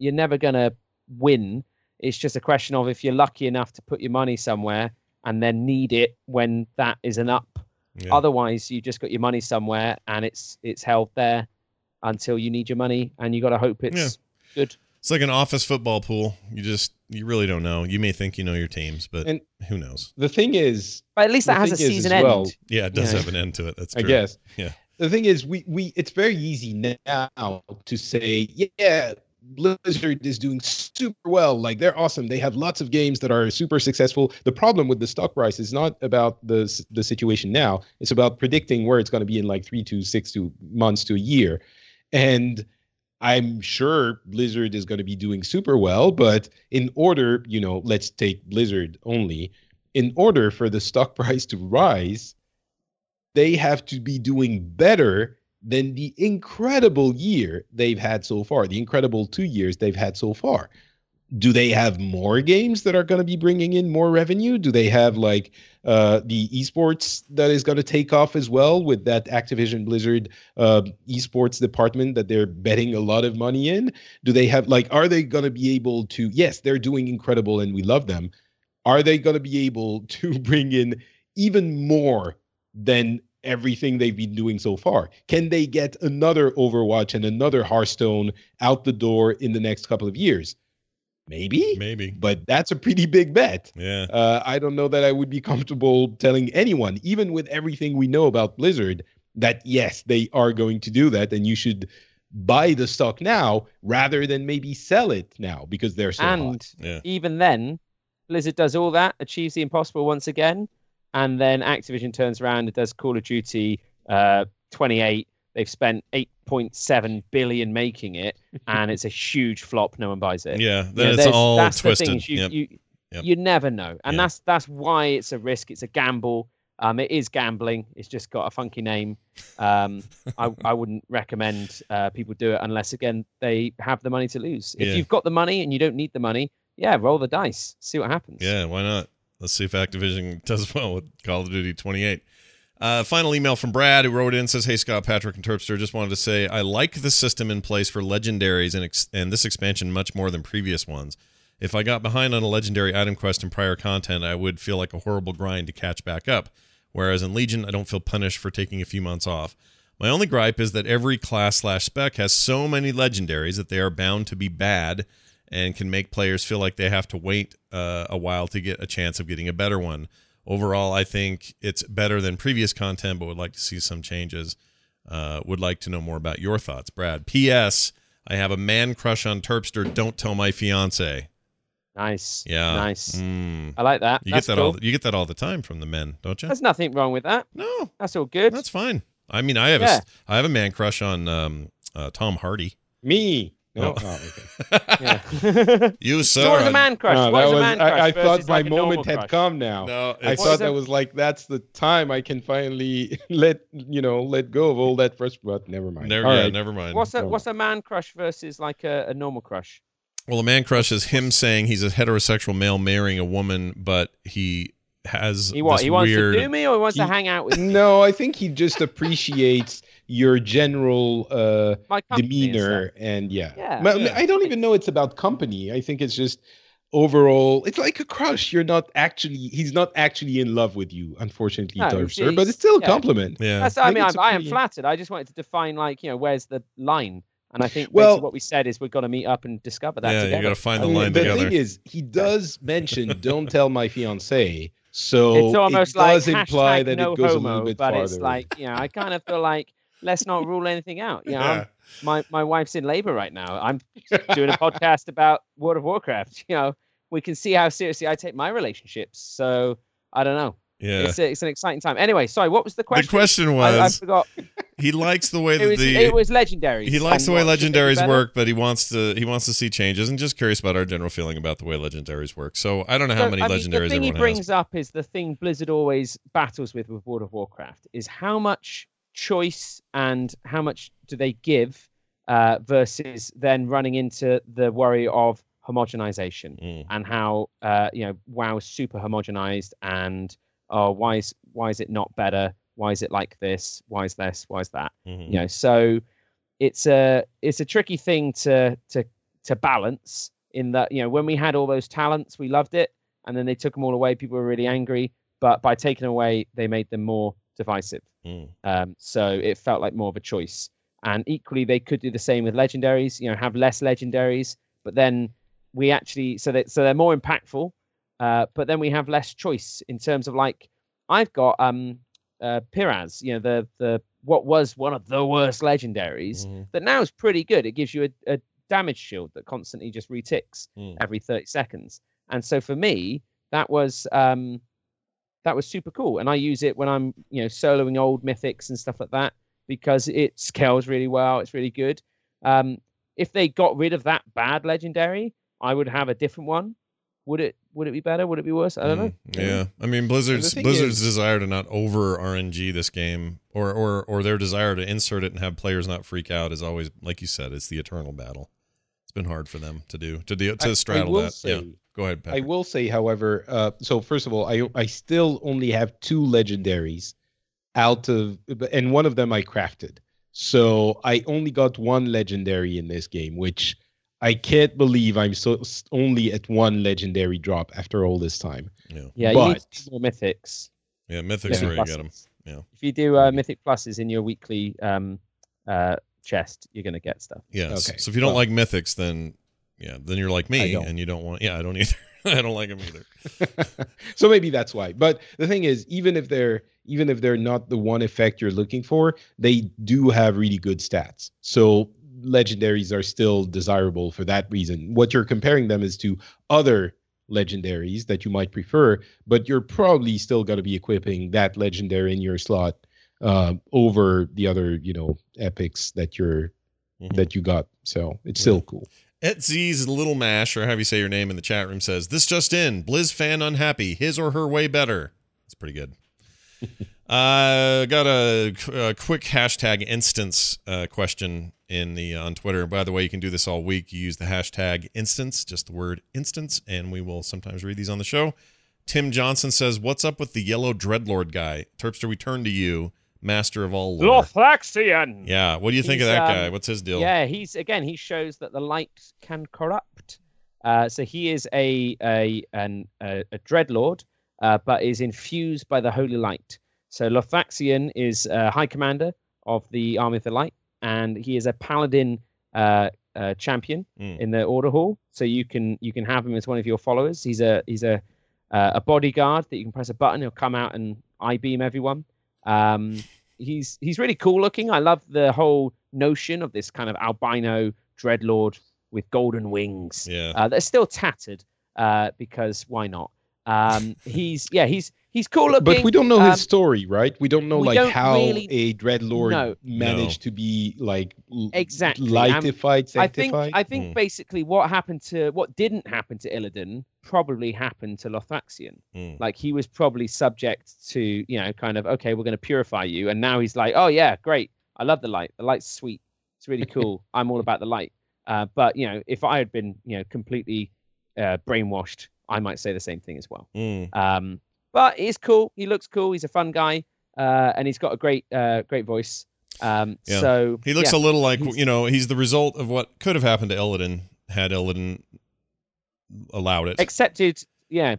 win. It's just a question of if you're lucky enough to put your money somewhere and then need it when that is an up. Yeah. Otherwise, you just got your money somewhere and it's held there until you need your money, and you got to hope it's good. It's like an office football pool. You really don't know. You may think you know your teams, but who knows? The thing is, but at least that has a season end. Well, yeah, it does have an end to it. That's true. I guess. Yeah. The thing is, we it's very easy now to say, yeah, Blizzard is doing super well. Like, they're awesome. They have lots of games that are super successful. The problem with the stock price is not about the situation now. It's about predicting where it's going to be in like 3 to 6 months to a year. And I'm sure Blizzard is going to be doing super well, but in order, let's take Blizzard only, in order for the stock price to rise, they have to be doing better than the incredible year they've had so far, the incredible 2 years they've had so far. Do they have more games that are going to be bringing in more revenue? Do they have the esports that is going to take off as well with that Activision Blizzard esports department that they're betting a lot of money in? Do they have are they going to be able to, yes, they're doing incredible and we love them. Are they going to be able to bring in even more than everything they've been doing so far? Can they get another Overwatch and another Hearthstone out the door in the next couple of years? Maybe, but that's a pretty big bet. Yeah. I don't know that I would be comfortable telling anyone, even with everything we know about Blizzard, that yes, they are going to do that, and you should buy the stock now rather than maybe sell it now because they're so hot. Yeah. Even then, Blizzard does all that, achieves the impossible once again. And then Activision turns around and does Call of Duty 28. They've spent $8.7 billion making it, and it's a huge flop. No one buys it. Yeah, it's all that's twisted. The thing. You never know, and that's why it's a risk. It's a gamble. It is gambling. It's just got a funky name. I wouldn't recommend people do it unless, again, they have the money to lose. If you've got the money and you don't need the money, roll the dice. See what happens. Yeah, why not? Let's see if Activision does well with Call of Duty 28. Final email from Brad, who wrote in, says, "Hey, Scott, Patrick, and Terpster, just wanted to say I like the system in place for legendaries and this expansion much more than previous ones. If I got behind on a legendary item quest in prior content, I would feel like a horrible grind to catch back up. Whereas in Legion, I don't feel punished for taking a few months off. My only gripe is that every class/spec has so many legendaries that they are bound to be bad and can make players feel like they have to wait a while to get a chance of getting a better one. Overall, I think it's better than previous content, but would like to see some changes. Would like to know more about your thoughts, Brad. P.S. I have a man crush on Terpster. Don't tell my fiance. Nice. Yeah. Nice. Mm. I like that. You That's get that cool. you get that all the time from the men, don't you? There's nothing wrong with that. No, That's all good. that's fine. I mean, I have I have a man crush on Tom Hardy. Me. No. Oh. Oh, okay. Yeah. You What sir. is a man crush? No, What that is a was, man crush? I thought versus, my like, a normal moment had crush? come now. No, I it's, thought that was like that's the time I can finally let go of all that first. But never mind. All right. never mind. What's a man crush versus like a normal crush? Well, a man crush is him saying he's a heterosexual male marrying a woman, but he has He what? this He wants weird. to do me, or he wants to He- hang out with No, I think he just appreciates your general my company and demeanor stuff. and yeah. Yeah. But Yeah. I don't even know it's about company. I think it's just overall. It's like a crush. He's not actually in love with you, unfortunately, No, Terpster, but it's still a yeah. compliment. Yeah, That's, I think mean, it's a I am pretty- flattered. I just wanted to define, like, where's the line? And I think Well- basically what we said is we're going to meet up and discover that yeah. together. You got to find the I mean, line the together. thing is, he does mention "Don't tell my fiance," so It's almost it like does imply hashtag that no it goes homo, a little bit but farther. it's like, I kind of feel like let's not rule anything out. Yeah. My wife's in labor right now. I'm doing a podcast about World of Warcraft. We can see how seriously I take my relationships. So I don't know. Yeah. It's an exciting time. Anyway, sorry, what was the question? The question I was forgot. he likes the way It that was, the it was legendaries. he likes the And way what, should they be legendaries better? work, but he wants to see changes, and just curious about our general feeling about the way legendaries work. So I don't know how So, many I mean, legendaries the thing he everyone brings has. up is the thing Blizzard always battles with World of Warcraft is how much choice and how much do they give versus then running into the worry of homogenization Mm. and how WoW is super homogenized and why is it not better? Why is it like this? Why is this? Why is that? Mhm. So it's a tricky thing to balance in that, when we had all those talents, we loved it. And then they took them all away. People were really angry, but by taking away, they made them more divisive. Mm. So it felt like more of a choice. And equally, they could do the same with legendaries, have less legendaries, but then we actually, so they're more impactful, but then we have less choice in terms of, like, I've got Piraz, the what was one of the worst legendaries Mhm. that now is pretty good. It gives you a damage shield that constantly just reticks Mm. every 30 seconds. And so for me, that was super cool. And I use it when I'm, soloing old mythics and stuff like that because it scales really well. It's really good. If they got rid of that bad legendary, I would have a different one. Would it be better? Would it be worse? I don't know. Yeah, I mean Blizzard's thing desire to not over RNG this game, or their desire to insert it and have players not freak out is always, like you said, it's the eternal battle. It's been hard for them to straddle will that. say- Yeah, go ahead, I Patrick. will say, however, so first of all, I still only have 2 legendaries out of, and one of them I crafted. So I only got 1 legendary in this game, which I can't believe I'm only at 1 legendary drop after all this time. Yeah, you need But- to do more mythics. Yeah, Mythic's Mythic where you get them. pluses. Yeah. If you do Mythic Pluses in your weekly chest, you're going to get stuff. Yes. Okay, So if you don't well- like Mythics, then you're like I me, don't. and you don't want. Yeah, I don't either. I don't like them either. So maybe that's why. But the thing is, even if they're not the one effect you're looking for, they do have really good stats. So legendaries are still desirable for that reason. What you're comparing them is to other legendaries that you might prefer, but you're probably still going to be equipping that legendary in your slot over the other, epics that you got. So it's still cool. Etz's Little Mash, or however you say your name in the chat room, says, "This just in, Blizz fan unhappy, his or her way better." It's pretty good. Got a quick hashtag instance question on Twitter. By the way, you can do this all week. You use the hashtag instance, just the word instance, and we will sometimes read these on the show. Tim Johnson says, "What's up with the yellow dreadlord guy? Terpster, we turn to you, master of all lore." Lothaxian. Yeah, what do you think of He's, that guy? What's his deal? Yeah, he shows that the light can corrupt. So he is a dreadlord, but is infused by the holy light. So Lothaxian is high commander of the Army of the Light, and he is a paladin champion Mm. in the Order Hall. So you can have him as one of your followers. He's a a bodyguard that you can press a button. He'll come out and I-beam everyone. He's really cool looking. I love the whole notion of this kind of albino dreadlord with golden wings. Yeah. They're still tattered because why not? He's cool looking. But we don't know his story, right? We don't know we like don't how really- a dreadlord No. managed to be like Exactly. lightified, sanctified. I think basically what didn't happen to Illidan probably happened to Lothaxion. Like he was probably subject to, kind of, okay, we're going to purify you. And now he's like, oh yeah, great. I love the light. The light's sweet. It's really cool. I'm all about the light. But if I had been, completely brainwashed, I might say the same thing as well. But he's cool. He looks cool. He's a fun guy. And he's got a great voice. So he looks a little like, he's the result of what could have happened to Illidan had Illidan allowed it. Accepted the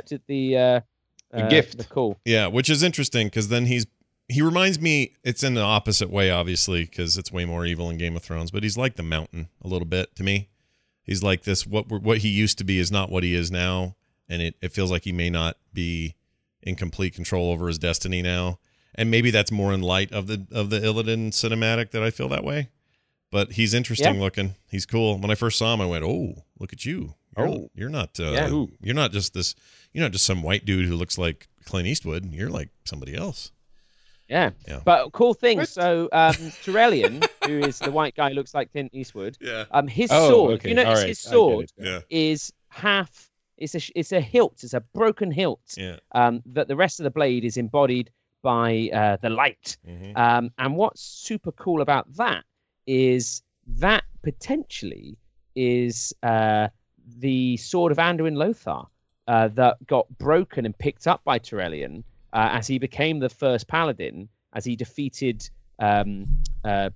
gift. the call. Yeah, which is interesting because then he reminds me, it's in the opposite way, obviously, because it's way more evil in Game of Thrones, but he's like the Mountain a little bit to me. He's like this, what he used to be is not what he is now, and it feels like he may not be in complete control over his destiny now. And maybe that's more in light of the Illidan cinematic that I feel that way. But he's interesting looking. He's cool. When I first saw him, I went, "Oh, look at you! You're not just some white dude who looks like Clint Eastwood. You're like somebody else." Yeah. But cool thing. What? So Turellian, who is the white guy who looks like Clint Eastwood, his sword, okay. if you notice, his sword Yeah. is half. It's a hilt. It's a broken hilt. Yeah. That the rest of the blade is embodied by the light. Mm-hmm. And what's super cool about that is that potentially is the sword of Anduin Lothar that got broken and picked up by Turellian as he became the first paladin, as he defeated Blackhand,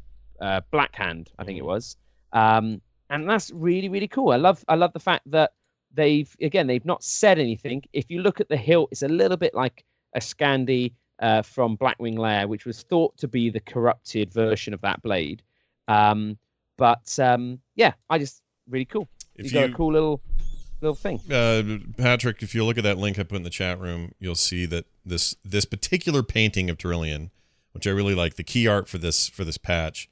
I think it was. And that's really, really cool. I love the fact that they've not said anything. If you look at the hilt, it's a little bit like a Scandi from Blackwing Lair, which was thought to be the corrupted version of that blade. I just really cool. You got a cool little thing. Patrick, if you look at that link I put in the chat room, you'll see that this particular painting of Turellian, which I really like, the key art for this patch,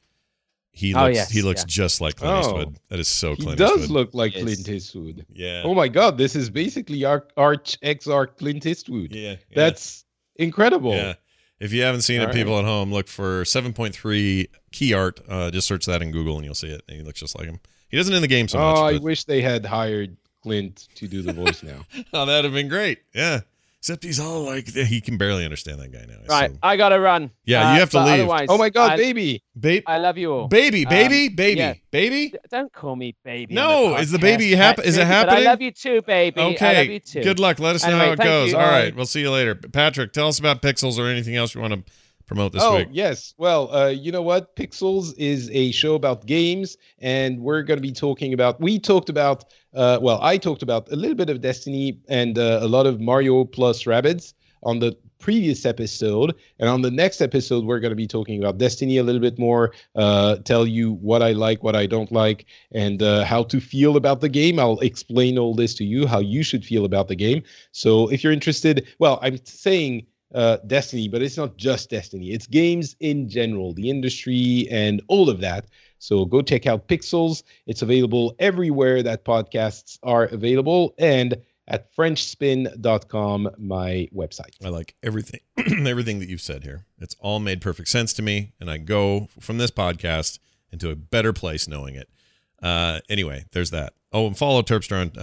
he looks just like Clint Eastwood. That is so Clint Eastwood. He does look like Clint Eastwood. Yeah. Oh my God, this is basically Arch Clint Eastwood. Yeah. That's incredible. Yeah. If you haven't seen it, people at home, look for 7.3 key art. Just search that in Google and you'll see it. And he looks just like him. He doesn't in the game so much. I wish they had hired Clint to do the voice now. Oh, that'd have been great. Yeah. Except he's all like, he can barely understand that guy now. Right, I gotta run. Yeah, you have to leave. Oh my God, baby. I love you all. Baby. Yeah. Baby. Don't call me baby. No, is the baby happen? Is it happening? I love you too, baby. Okay. I love you too. Good luck. Let us know how it thank goes. you. All right. We'll see you later. Patrick, tell us about Pixels or anything else you want to promote this week. Yes. Well, you know what? Pixels is a show about games, and we're going to be talking about. I talked about a little bit of Destiny and a lot of Mario plus Rabbids on the previous episode, and on the next episode we're going to be talking about Destiny a little bit more, tell you what I like, what I don't like, and how to feel about the game. I'll explain all this to you, how you should feel about the game. So if you're interested, well, I'm saying Destiny, but it's not just Destiny, it's games in general, the industry and all of that. So go check out Pixels. It's available everywhere that podcasts are available, and at FrenchSpin.com, my website. I like everything that you've said here. It's all made perfect sense to me, and I go from this podcast into a better place knowing it. Anyway, there's that. Oh, and follow Terpstra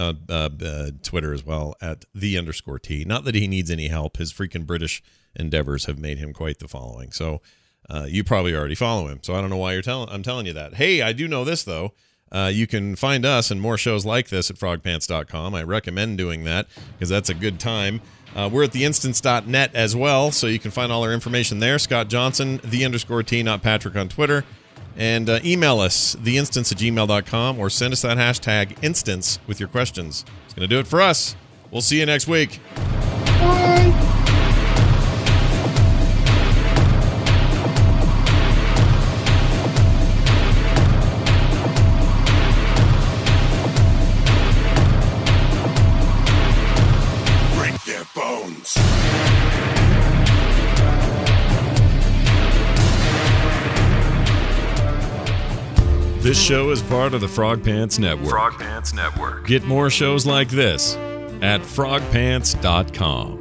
on Twitter as well at @the_T. Not that he needs any help. His freaking British endeavors have made him quite the following. So you probably already follow him. So I don't know why I'm telling you that. Hey, I do know this, though. You can find us and more shows like this at frogpants.com. I recommend doing that because that's a good time. We're at theinstance.net as well, so you can find all our information there. Scott Johnson, @the_T, not Patrick on Twitter. And email us, theinstance@gmail.com, or send us that hashtag instance with your questions. It's going to do it for us. We'll see you next week. Bye. This show is part of the Frog Pants Network. Frog Pants Network. Get more shows like this at frogpants.com.